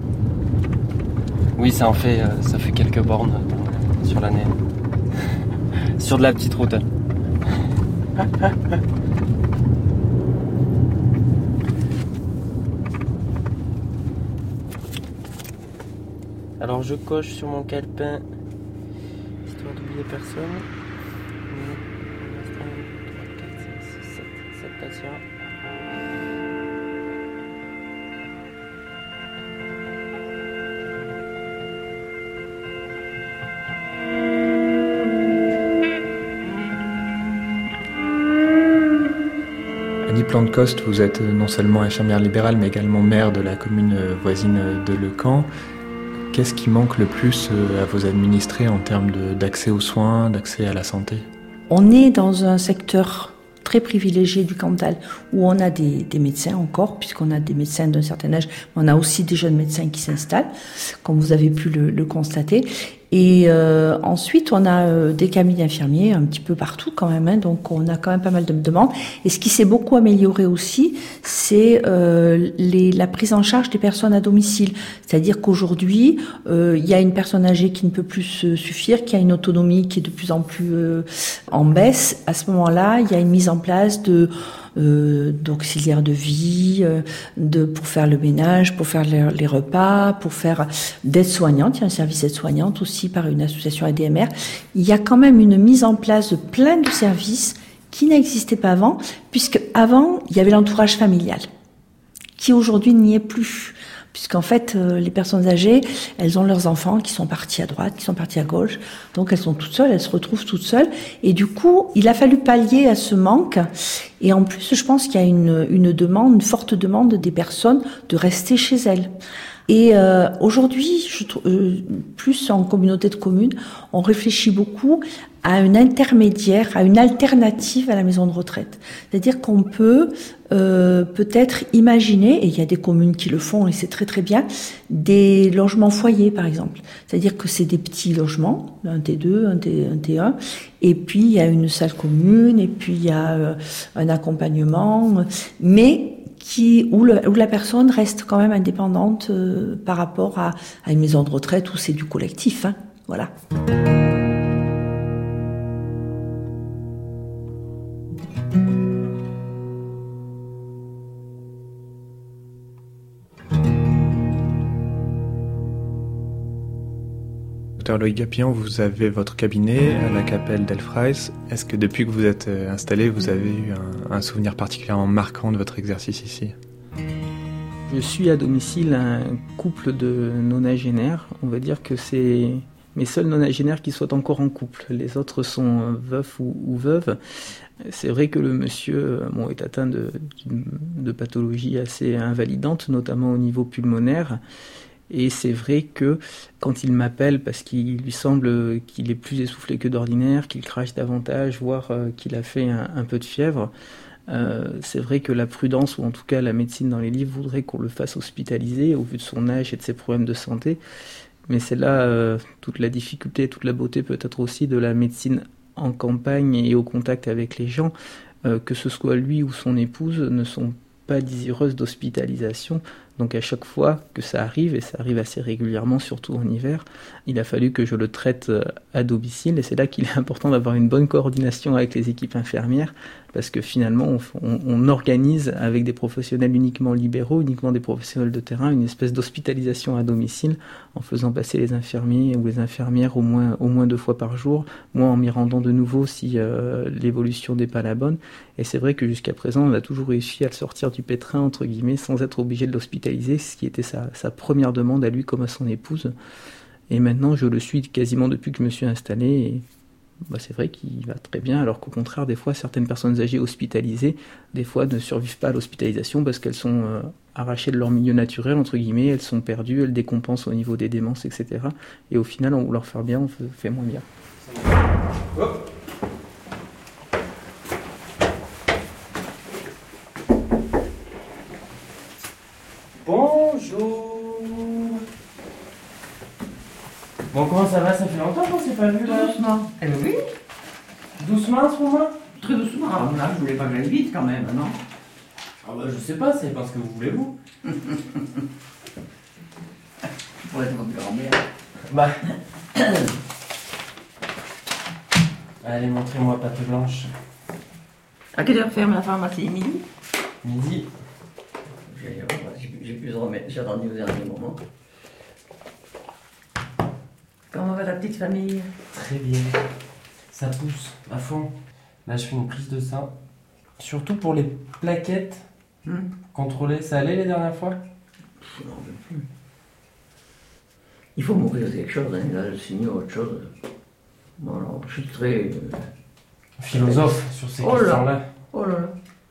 Oui, ça en fait, ça fait quelques bornes sur l'année, sur de la petite route. Alors je coche sur mon calepin, histoire d'oublier personne. un, deux, trois, quatre, cinq, six, sept, sept patients. Annie Plante-Coste, vous êtes non seulement infirmière libérale, mais également maire de la commune voisine de Leucamp. Qu'est-ce qui manque le plus à vos administrés en termes de, d'accès aux soins, d'accès à la santé ? On est dans un secteur très privilégié du Cantal, où on a des, des médecins encore, puisqu'on a des médecins d'un certain âge, mais on a aussi des jeunes médecins qui s'installent, comme vous avez pu le, le constater. Et euh, ensuite, on a euh, des cabinets d'infirmiers un petit peu partout quand même, hein, donc on a quand même pas mal de demandes. Et ce qui s'est beaucoup amélioré aussi, c'est euh, les, la prise en charge des personnes à domicile. C'est-à-dire qu'aujourd'hui, euh, il y a une personne âgée qui ne peut plus se suffire, qui a une autonomie qui est de plus en plus euh, en baisse. À ce moment-là, il y a une mise en place de Euh, d'auxiliaires de vie, euh, de pour faire le ménage, pour faire les, les repas, pour faire d'aide-soignante. Il y a un service d'aide-soignante aussi par une association A D M R. Il y a quand même une mise en place de plein de services qui n'existait pas avant, puisque avant il y avait l'entourage familial, qui aujourd'hui n'y est plus. Puisqu'en fait, euh, les personnes âgées, elles ont leurs enfants qui sont partis à droite, qui sont partis à gauche. Donc, elles sont toutes seules, elles se retrouvent toutes seules. Et du coup, il a fallu pallier à ce manque. Et en plus, je pense qu'il y a une, une demande, une forte demande des personnes de rester chez elles. Et euh, aujourd'hui, je, euh, plus en communauté de communes, on réfléchit beaucoup à un intermédiaire, à une alternative à la maison de retraite. C'est-à-dire qu'on peut euh, peut-être imaginer, et il y a des communes qui le font et c'est très très bien, des logements foyers par exemple. C'est-à-dire que c'est des petits logements, un T deux, un T, un T un, et puis il y a une salle commune, et puis il y a euh, un accompagnement, mais qui, où, le, où la personne reste quand même indépendante euh, par rapport à, à une maison de retraite où c'est du collectif. Hein, voilà. Docteur Loïc Gapillon, vous avez votre cabinet à la Capelle d'Elfrais. Est-ce que depuis que vous êtes installé, vous avez eu un, un souvenir particulièrement marquant de votre exercice ici ? Je suis à domicile un couple de nonagénaires. On va dire que c'est mes seuls nonagénaires qui soient encore en couple. Les autres sont veufs ou, ou veuves. C'est vrai que le monsieur bon, est atteint de, de pathologies assez invalidantes, notamment au niveau pulmonaire. Et c'est vrai que quand il m'appelle, parce qu'il lui semble qu'il est plus essoufflé que d'ordinaire, qu'il crache davantage, voire qu'il a fait un, un peu de fièvre, euh, c'est vrai que la prudence, ou en tout cas la médecine dans les livres, voudrait qu'on le fasse hospitaliser au vu de son âge et de ses problèmes de santé. Mais c'est là euh, toute la difficulté, toute la beauté peut-être aussi de la médecine en campagne et au contact avec les gens, euh, que ce soit lui ou son épouse, ne sont pas désireuses d'hospitalisation. Donc à chaque fois que ça arrive, et ça arrive assez régulièrement, surtout en hiver, il a fallu que je le traite à domicile. Et c'est là qu'il est important d'avoir une bonne coordination avec les équipes infirmières, parce que finalement on, on, on organise avec des professionnels uniquement libéraux, uniquement des professionnels de terrain, une espèce d'hospitalisation à domicile, en faisant passer les infirmiers ou les infirmières au moins, au moins deux fois par jour, moi en m'y rendant de nouveau si euh, l'évolution n'est pas la bonne. Et c'est vrai que jusqu'à présent on a toujours réussi à le sortir du pétrin, entre guillemets, sans être obligé de l'hospitaliser, ce qui était sa, sa première demande à lui comme à son épouse. Et maintenant je le suis quasiment depuis que je me suis installé, et bah, c'est vrai qu'il va très bien, alors qu'au contraire des fois certaines personnes âgées hospitalisées des fois ne survivent pas à l'hospitalisation parce qu'elles sont euh, arrachées de leur milieu naturel, entre guillemets, elles sont perdues, elles décompensent au niveau des démences, etc. Et au final on leur faire bien, on fait moins bien. Hop. Bonjour. Bon, comment ça va? Ça fait longtemps qu'on s'est pas vu là. Doucement. Eh oui. Doucement à ce moment? Très doucement. Ah, là, je voulais pas que j'aille vite quand même, non? Ah bah je sais pas, c'est parce que vous voulez vous. Pour être votre grand-mère. Bah. Allez, montrez-moi pâte blanche. À quelle heure ferme la pharmacie? Midi? Midi. J'ai, j'ai pu se remettre, j'ai attendu au dernier moment. Comment va la petite famille? Très bien. Ça pousse à fond. Là, je fais une prise de sang. Surtout pour les plaquettes. Hmm. Contrôler. Ça allait les dernières fois? Je n'en veux plus. Il faut mourir de quelque chose, hein. Là, je signe autre chose. Bon, alors, je suis très... Euh... philosophe sur ces oh questions-là. Là. Oh là là.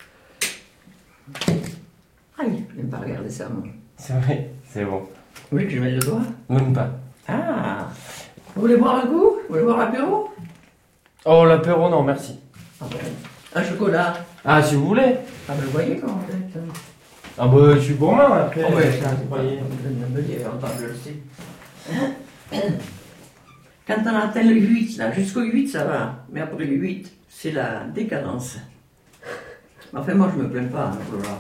Aïe, je n'aime pas regarder ça, moi. C'est vrai, c'est bon. Vous voulez que je mette le doigt? Même pas. Ah. Vous voulez boire un coup? Vous voulez boire l'apéro? Oh, l'apéro, non, merci. Ah ben, un chocolat. Ah, si vous voulez. Ah ben, vous voyez comment vous êtes. Ah bah, je suis gourmand, après. Oh ouais, ça, vous croyez. Vous me dire, je le sais. Quand on atteint le huit, là, jusqu'au huit, ça va. Mais après le huit, c'est la décadence. Enfin, moi, je me plains pas, hein, Flora.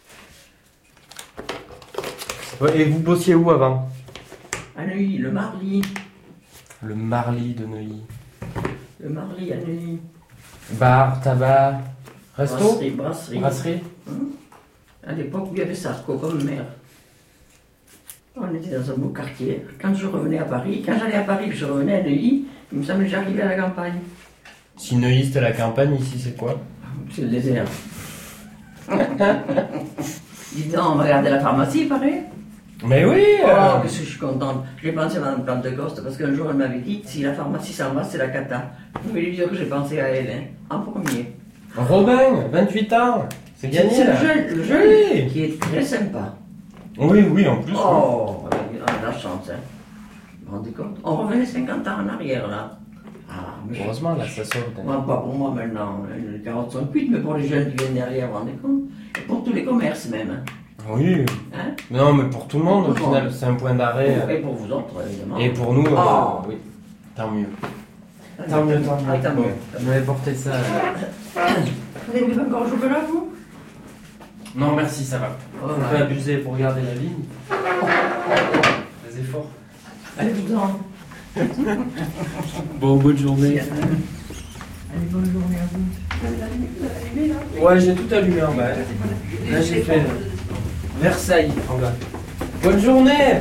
Et vous bossiez où avant? À Neuilly, le Marly. Le Marly de Neuilly. Le Marly à Neuilly. Bar, tabac, resto? Brasserie, brasserie. Brasserie. Hum. À l'époque où il y avait Sarko comme maire. On était dans un beau quartier. Quand je revenais à Paris, quand j'allais à Paris, je revenais à Neuilly, il me semble que j'arrivais à la campagne. Si Neuilly c'était la campagne, ici c'est quoi? C'est le désert. Dis donc, on va regarder la pharmacie, pareil. Mais oui Oh, euh... qu'est-ce que je suis contente. J'ai pensé à Mme Plantecoste parce qu'un jour elle m'avait dit si la pharmacie s'en va, c'est la cata. Vous pouvez lui dire que j'ai pensé à elle, hein, en premier. Robin, vingt-huit ans, c'est gagné C'est le là. jeune, le jeune Oui. qui est très sympa. Oui, oui, en plus. Oh, on a de la chance, hein. Vous vous rendez compte? On revenait cinquante ans en arrière, là. Ah, mais je- Heureusement, là, ça sauve. Moi, pas pour moi maintenant, les carottes sont cuites, mais pour les jeunes qui viennent derrière, vous vous rendez compte? Et pour tous les commerces même. Oui. Hein? Non, mais pour tout le monde, Tout au le final, monde. c'est un point d'arrêt. Et pour vous autres, évidemment. Et pour nous, euh, Oh. oui. Tant mieux. Tant mieux, tant mieux. Ah, tant mieux. Vous m'avez porté ça. Vous avez bu encore au chocolat, vous? Non, merci, ça va. Oh, Faut ouais. pas abuser pour garder la ligne. Les efforts. Allez, vous en. Bon, bonne journée. Allez, bonne journée à vous. Vous avez allumé, vous avez allumé, là? Ouais, j'ai tout allumé en bas. Là, j'ai fait Versailles en bas. Bonne journée.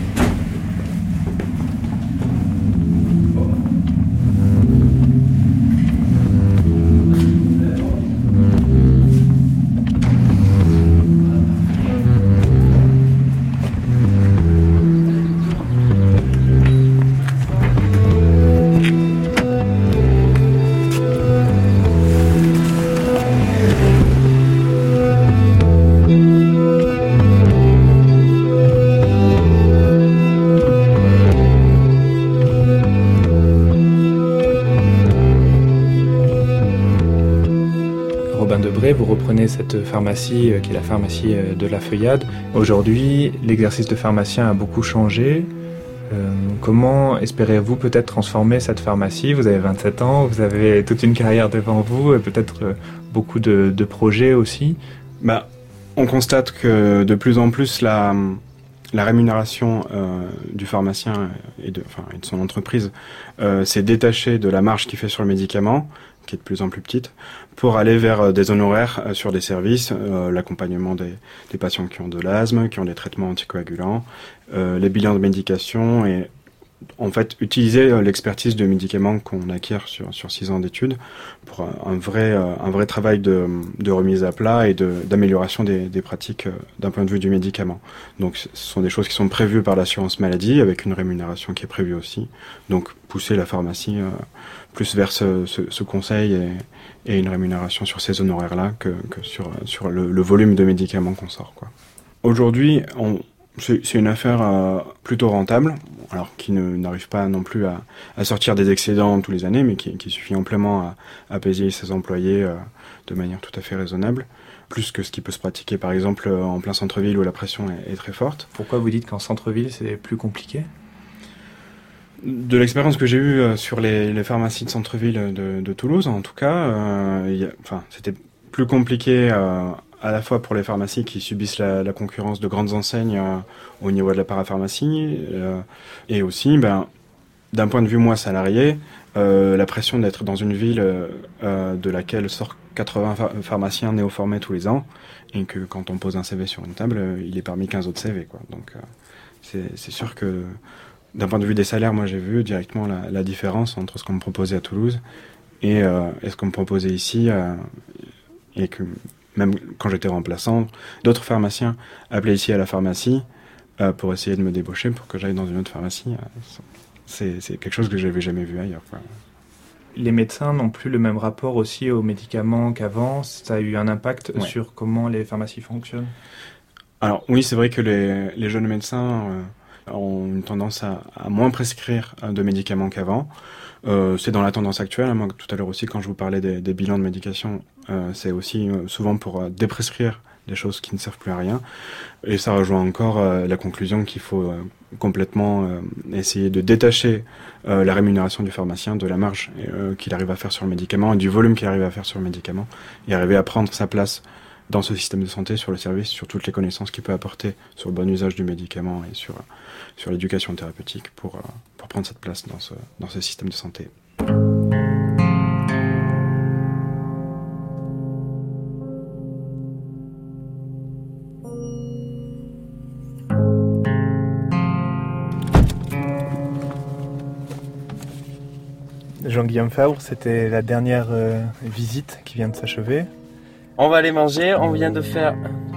Robin Debray, vous reprenez cette pharmacie euh, qui est la pharmacie euh, de la Feuillade. Aujourd'hui, l'exercice de pharmacien a beaucoup changé. Euh, comment espérez-vous peut-être transformer cette pharmacie? Vous avez vingt-sept ans, vous avez toute une carrière devant vous et peut-être euh, beaucoup de, de projets aussi. Bah, on constate que de plus en plus la, la rémunération euh, du pharmacien et de, enfin, et de son entreprise euh, s'est détachée de la marge qu'il fait sur le médicament, qui est de plus en plus petite, pour aller vers euh, des honoraires euh, sur des services, euh, l'accompagnement des, des patients qui ont de l'asthme, qui ont des traitements anticoagulants, euh, les bilans de médication et en fait utiliser euh, l'expertise de médicaments qu'on acquiert sur, sur six ans d'études pour un, un, vrai, euh, un vrai travail de, de remise à plat et de, d'amélioration des, des pratiques euh, d'un point de vue du médicament. Donc ce sont des choses qui sont prévues par l'assurance maladie avec une rémunération qui est prévue aussi. Donc pousser la pharmacie euh, plus vers ce, ce, ce conseil et, et une rémunération sur ces honoraires-là que, que sur, sur le, le volume de médicaments qu'on sort, quoi. Aujourd'hui, on, c'est, c'est une affaire euh, plutôt rentable, alors qui ne, n'arrive pas non plus à, à sortir des excédents tous les années, mais qui, qui suffit amplement à, à payer ses employés euh, de manière tout à fait raisonnable, plus que ce qui peut se pratiquer par exemple en plein centre-ville où la pression est, est très forte. Pourquoi vous dites qu'en centre-ville c'est plus compliqué? De l'expérience que j'ai eue euh, sur les, les pharmacies de centre-ville de, de Toulouse, en tout cas, euh, y a, enfin, c'était plus compliqué euh, à la fois pour les pharmacies qui subissent la, la concurrence de grandes enseignes euh, au niveau de la parapharmacie, euh, et aussi, ben, d'un point de vue moi salarié, euh, la pression d'être dans une ville euh, de laquelle sortent quatre-vingts ph- pharmaciens néo-formés tous les ans, et que quand on pose un C V sur une table, euh, il est parmi quinze autres C V, quoi. Donc euh, c'est, c'est sûr que d'un point de vue des salaires, moi j'ai vu directement la, la différence entre ce qu'on me proposait à Toulouse et, euh, et ce qu'on me proposait ici, euh, et que même quand j'étais remplaçant, d'autres pharmaciens appelaient ici à la pharmacie euh, pour essayer de me débaucher pour que j'aille dans une autre pharmacie. C'est, c'est quelque chose que j'avais jamais vu ailleurs, quoi. Les médecins n'ont plus le même rapport aussi aux médicaments qu'avant. Ça a eu un impact Ouais. sur comment les pharmacies fonctionnent? Alors oui, c'est vrai que les, les jeunes médecins euh, ont une tendance à, à moins prescrire euh, de médicaments qu'avant. Euh, c'est dans la tendance actuelle. Hein. Moi, tout à l'heure aussi, quand je vous parlais des, des bilans de médication, euh, c'est aussi euh, souvent pour euh, déprescrire des choses qui ne servent plus à rien. Et ça rejoint encore euh, la conclusion qu'il faut euh, complètement euh, essayer de détacher euh, la rémunération du pharmacien de la marge euh, qu'il arrive à faire sur le médicament et du volume qu'il arrive à faire sur le médicament, et arriver à prendre sa place dans ce système de santé, sur le service, sur toutes les connaissances qu'il peut apporter sur le bon usage du médicament et sur, sur l'éducation thérapeutique pour, euh, pour prendre cette place dans ce, dans ce système de santé. Jean-Guillaume Fabre, c'était la dernière euh, visite qui vient de s'achever. On va aller manger, on vient de faire...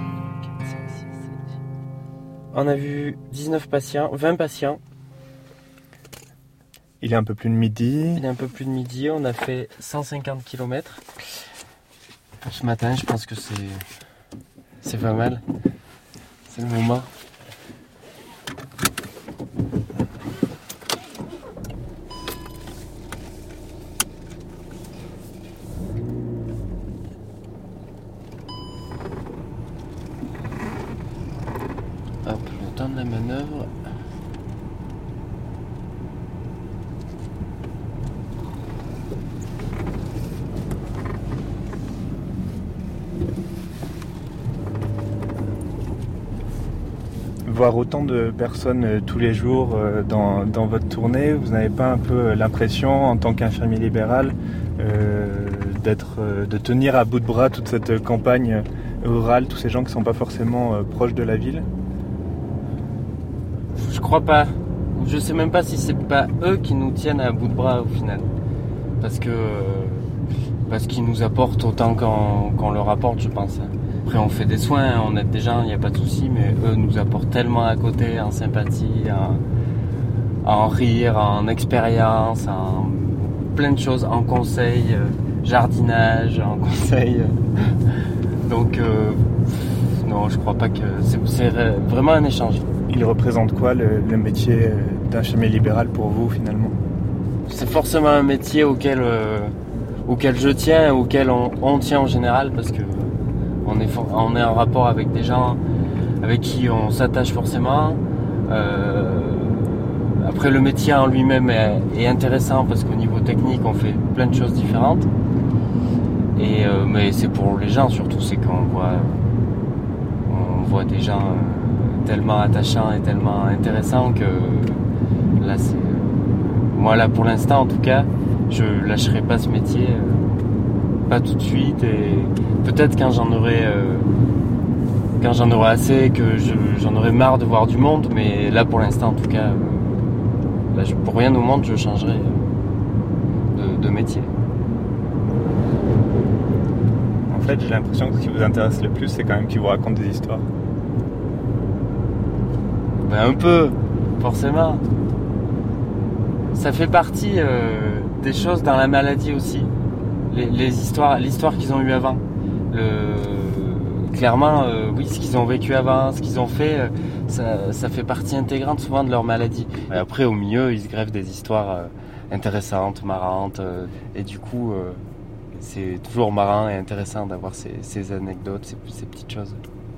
On a vu dix-neuf patients, vingt patients. Il est un peu plus de midi. Il est un peu plus de midi, on a fait cent cinquante kilomètres. Ce matin, je pense que c'est... C'est pas mal. C'est le moment. Hop, le temps de la manœuvre. Voir autant de personnes euh, tous les jours euh, dans, dans votre tournée, vous n'avez pas un peu l'impression, en tant qu'infirmier libéral, euh, d'être, euh, de tenir à bout de bras toute cette campagne rurale, tous ces gens qui ne sont pas forcément euh, proches de la ville? Je crois pas. Je sais même pas si c'est pas eux qui nous tiennent à bout de bras au final. Parce que parce qu'ils nous apportent autant qu'on, qu'on leur apporte, je pense. Après on fait des soins, on aide des gens, il n'y a pas de souci, mais eux nous apportent tellement à côté, en sympathie, en, en rire, en expérience, en plein de choses, en conseil, euh, jardinage, en conseil. Donc euh, non, je crois pas que c'est, c'est vraiment un échange. Il représente quoi le, le métier d'infirmier libéral pour vous finalement? C'est forcément un métier auquel, euh, auquel je tiens, auquel on, on tient en général, parce que on est, on est en rapport avec des gens avec qui on s'attache forcément. Euh, après le métier en lui-même est, est intéressant parce qu'au niveau technique on fait plein de choses différentes. Et, euh, mais c'est pour les gens surtout, c'est qu'on voit, on voit des gens tellement attachants et tellement intéressants que là c'est... Moi là pour l'instant en tout cas, je lâcherai pas ce métier, euh, pas tout de suite, et peut-être quand j'en aurai euh, quand j'en aurai assez, que je, j'en aurai marre de voir du monde, mais là pour l'instant en tout cas, euh, là, je, pour rien au monde je changerai de, de métier. En fait j'ai l'impression que ce qui vous intéresse le plus c'est quand même qu'ils vous racontent des histoires. Ben, un peu, forcément. Ça fait partie euh, des choses dans la maladie aussi. Les, les histoires, l'histoire qu'ils ont eue avant. Le, clairement, euh, oui, ce qu'ils ont vécu avant, ce qu'ils ont fait, euh, ça, ça fait partie intégrante souvent de leur maladie. Et après, au milieu, ils se greffent des histoires euh, intéressantes, marrantes. Euh, et du coup, euh, c'est toujours marrant et intéressant d'avoir ces, ces anecdotes, ces, ces petites choses.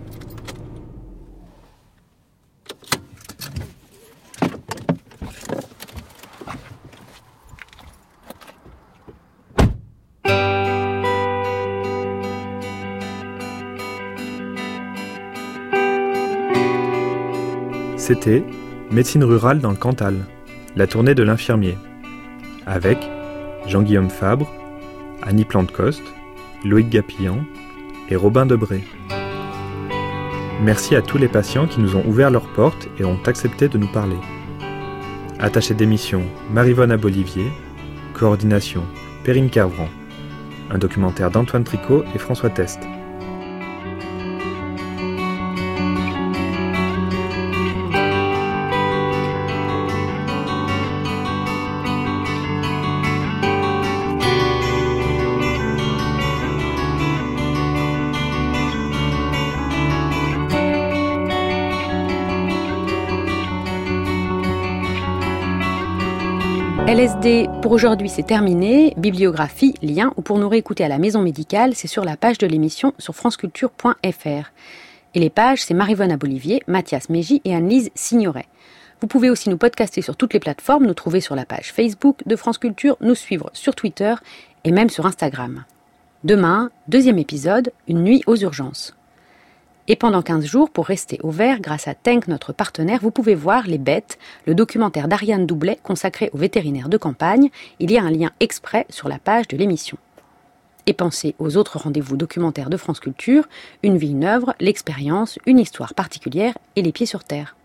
C'était Médecine rurale dans le Cantal, la tournée de l'infirmier, avec Jean-Guillaume Fabre, Annie Plantecoste, Loïc Gapillan et Robin Debré. Merci à tous les patients qui nous ont ouvert leurs portes et ont accepté de nous parler. Attachée d'émission Maryvonne Abolivier, coordination Perrine Kervran. Un documentaire d'Antoine Tricot et François Test. L S D, pour aujourd'hui, c'est terminé. Bibliographie, lien, ou pour nous réécouter à la maison médicale, c'est sur la page de l'émission sur franceculture point f r. Et les pages, c'est Maryvonne Abolivier, Mathias Mégy et Anne-Lise Signoret. Vous pouvez aussi nous podcaster sur toutes les plateformes, nous trouver sur la page Facebook de France Culture, nous suivre sur Twitter et même sur Instagram. Demain, deuxième épisode, une nuit aux urgences. Et pendant quinze jours, pour rester au vert, grâce à Tenk, notre partenaire, vous pouvez voir Les Bêtes, le documentaire d'Ariane Doublet consacré aux vétérinaires de campagne. Il y a un lien exprès sur la page de l'émission. Et pensez aux autres rendez-vous documentaires de France Culture, Une vie, une œuvre, l'expérience, une histoire particulière et les pieds sur terre.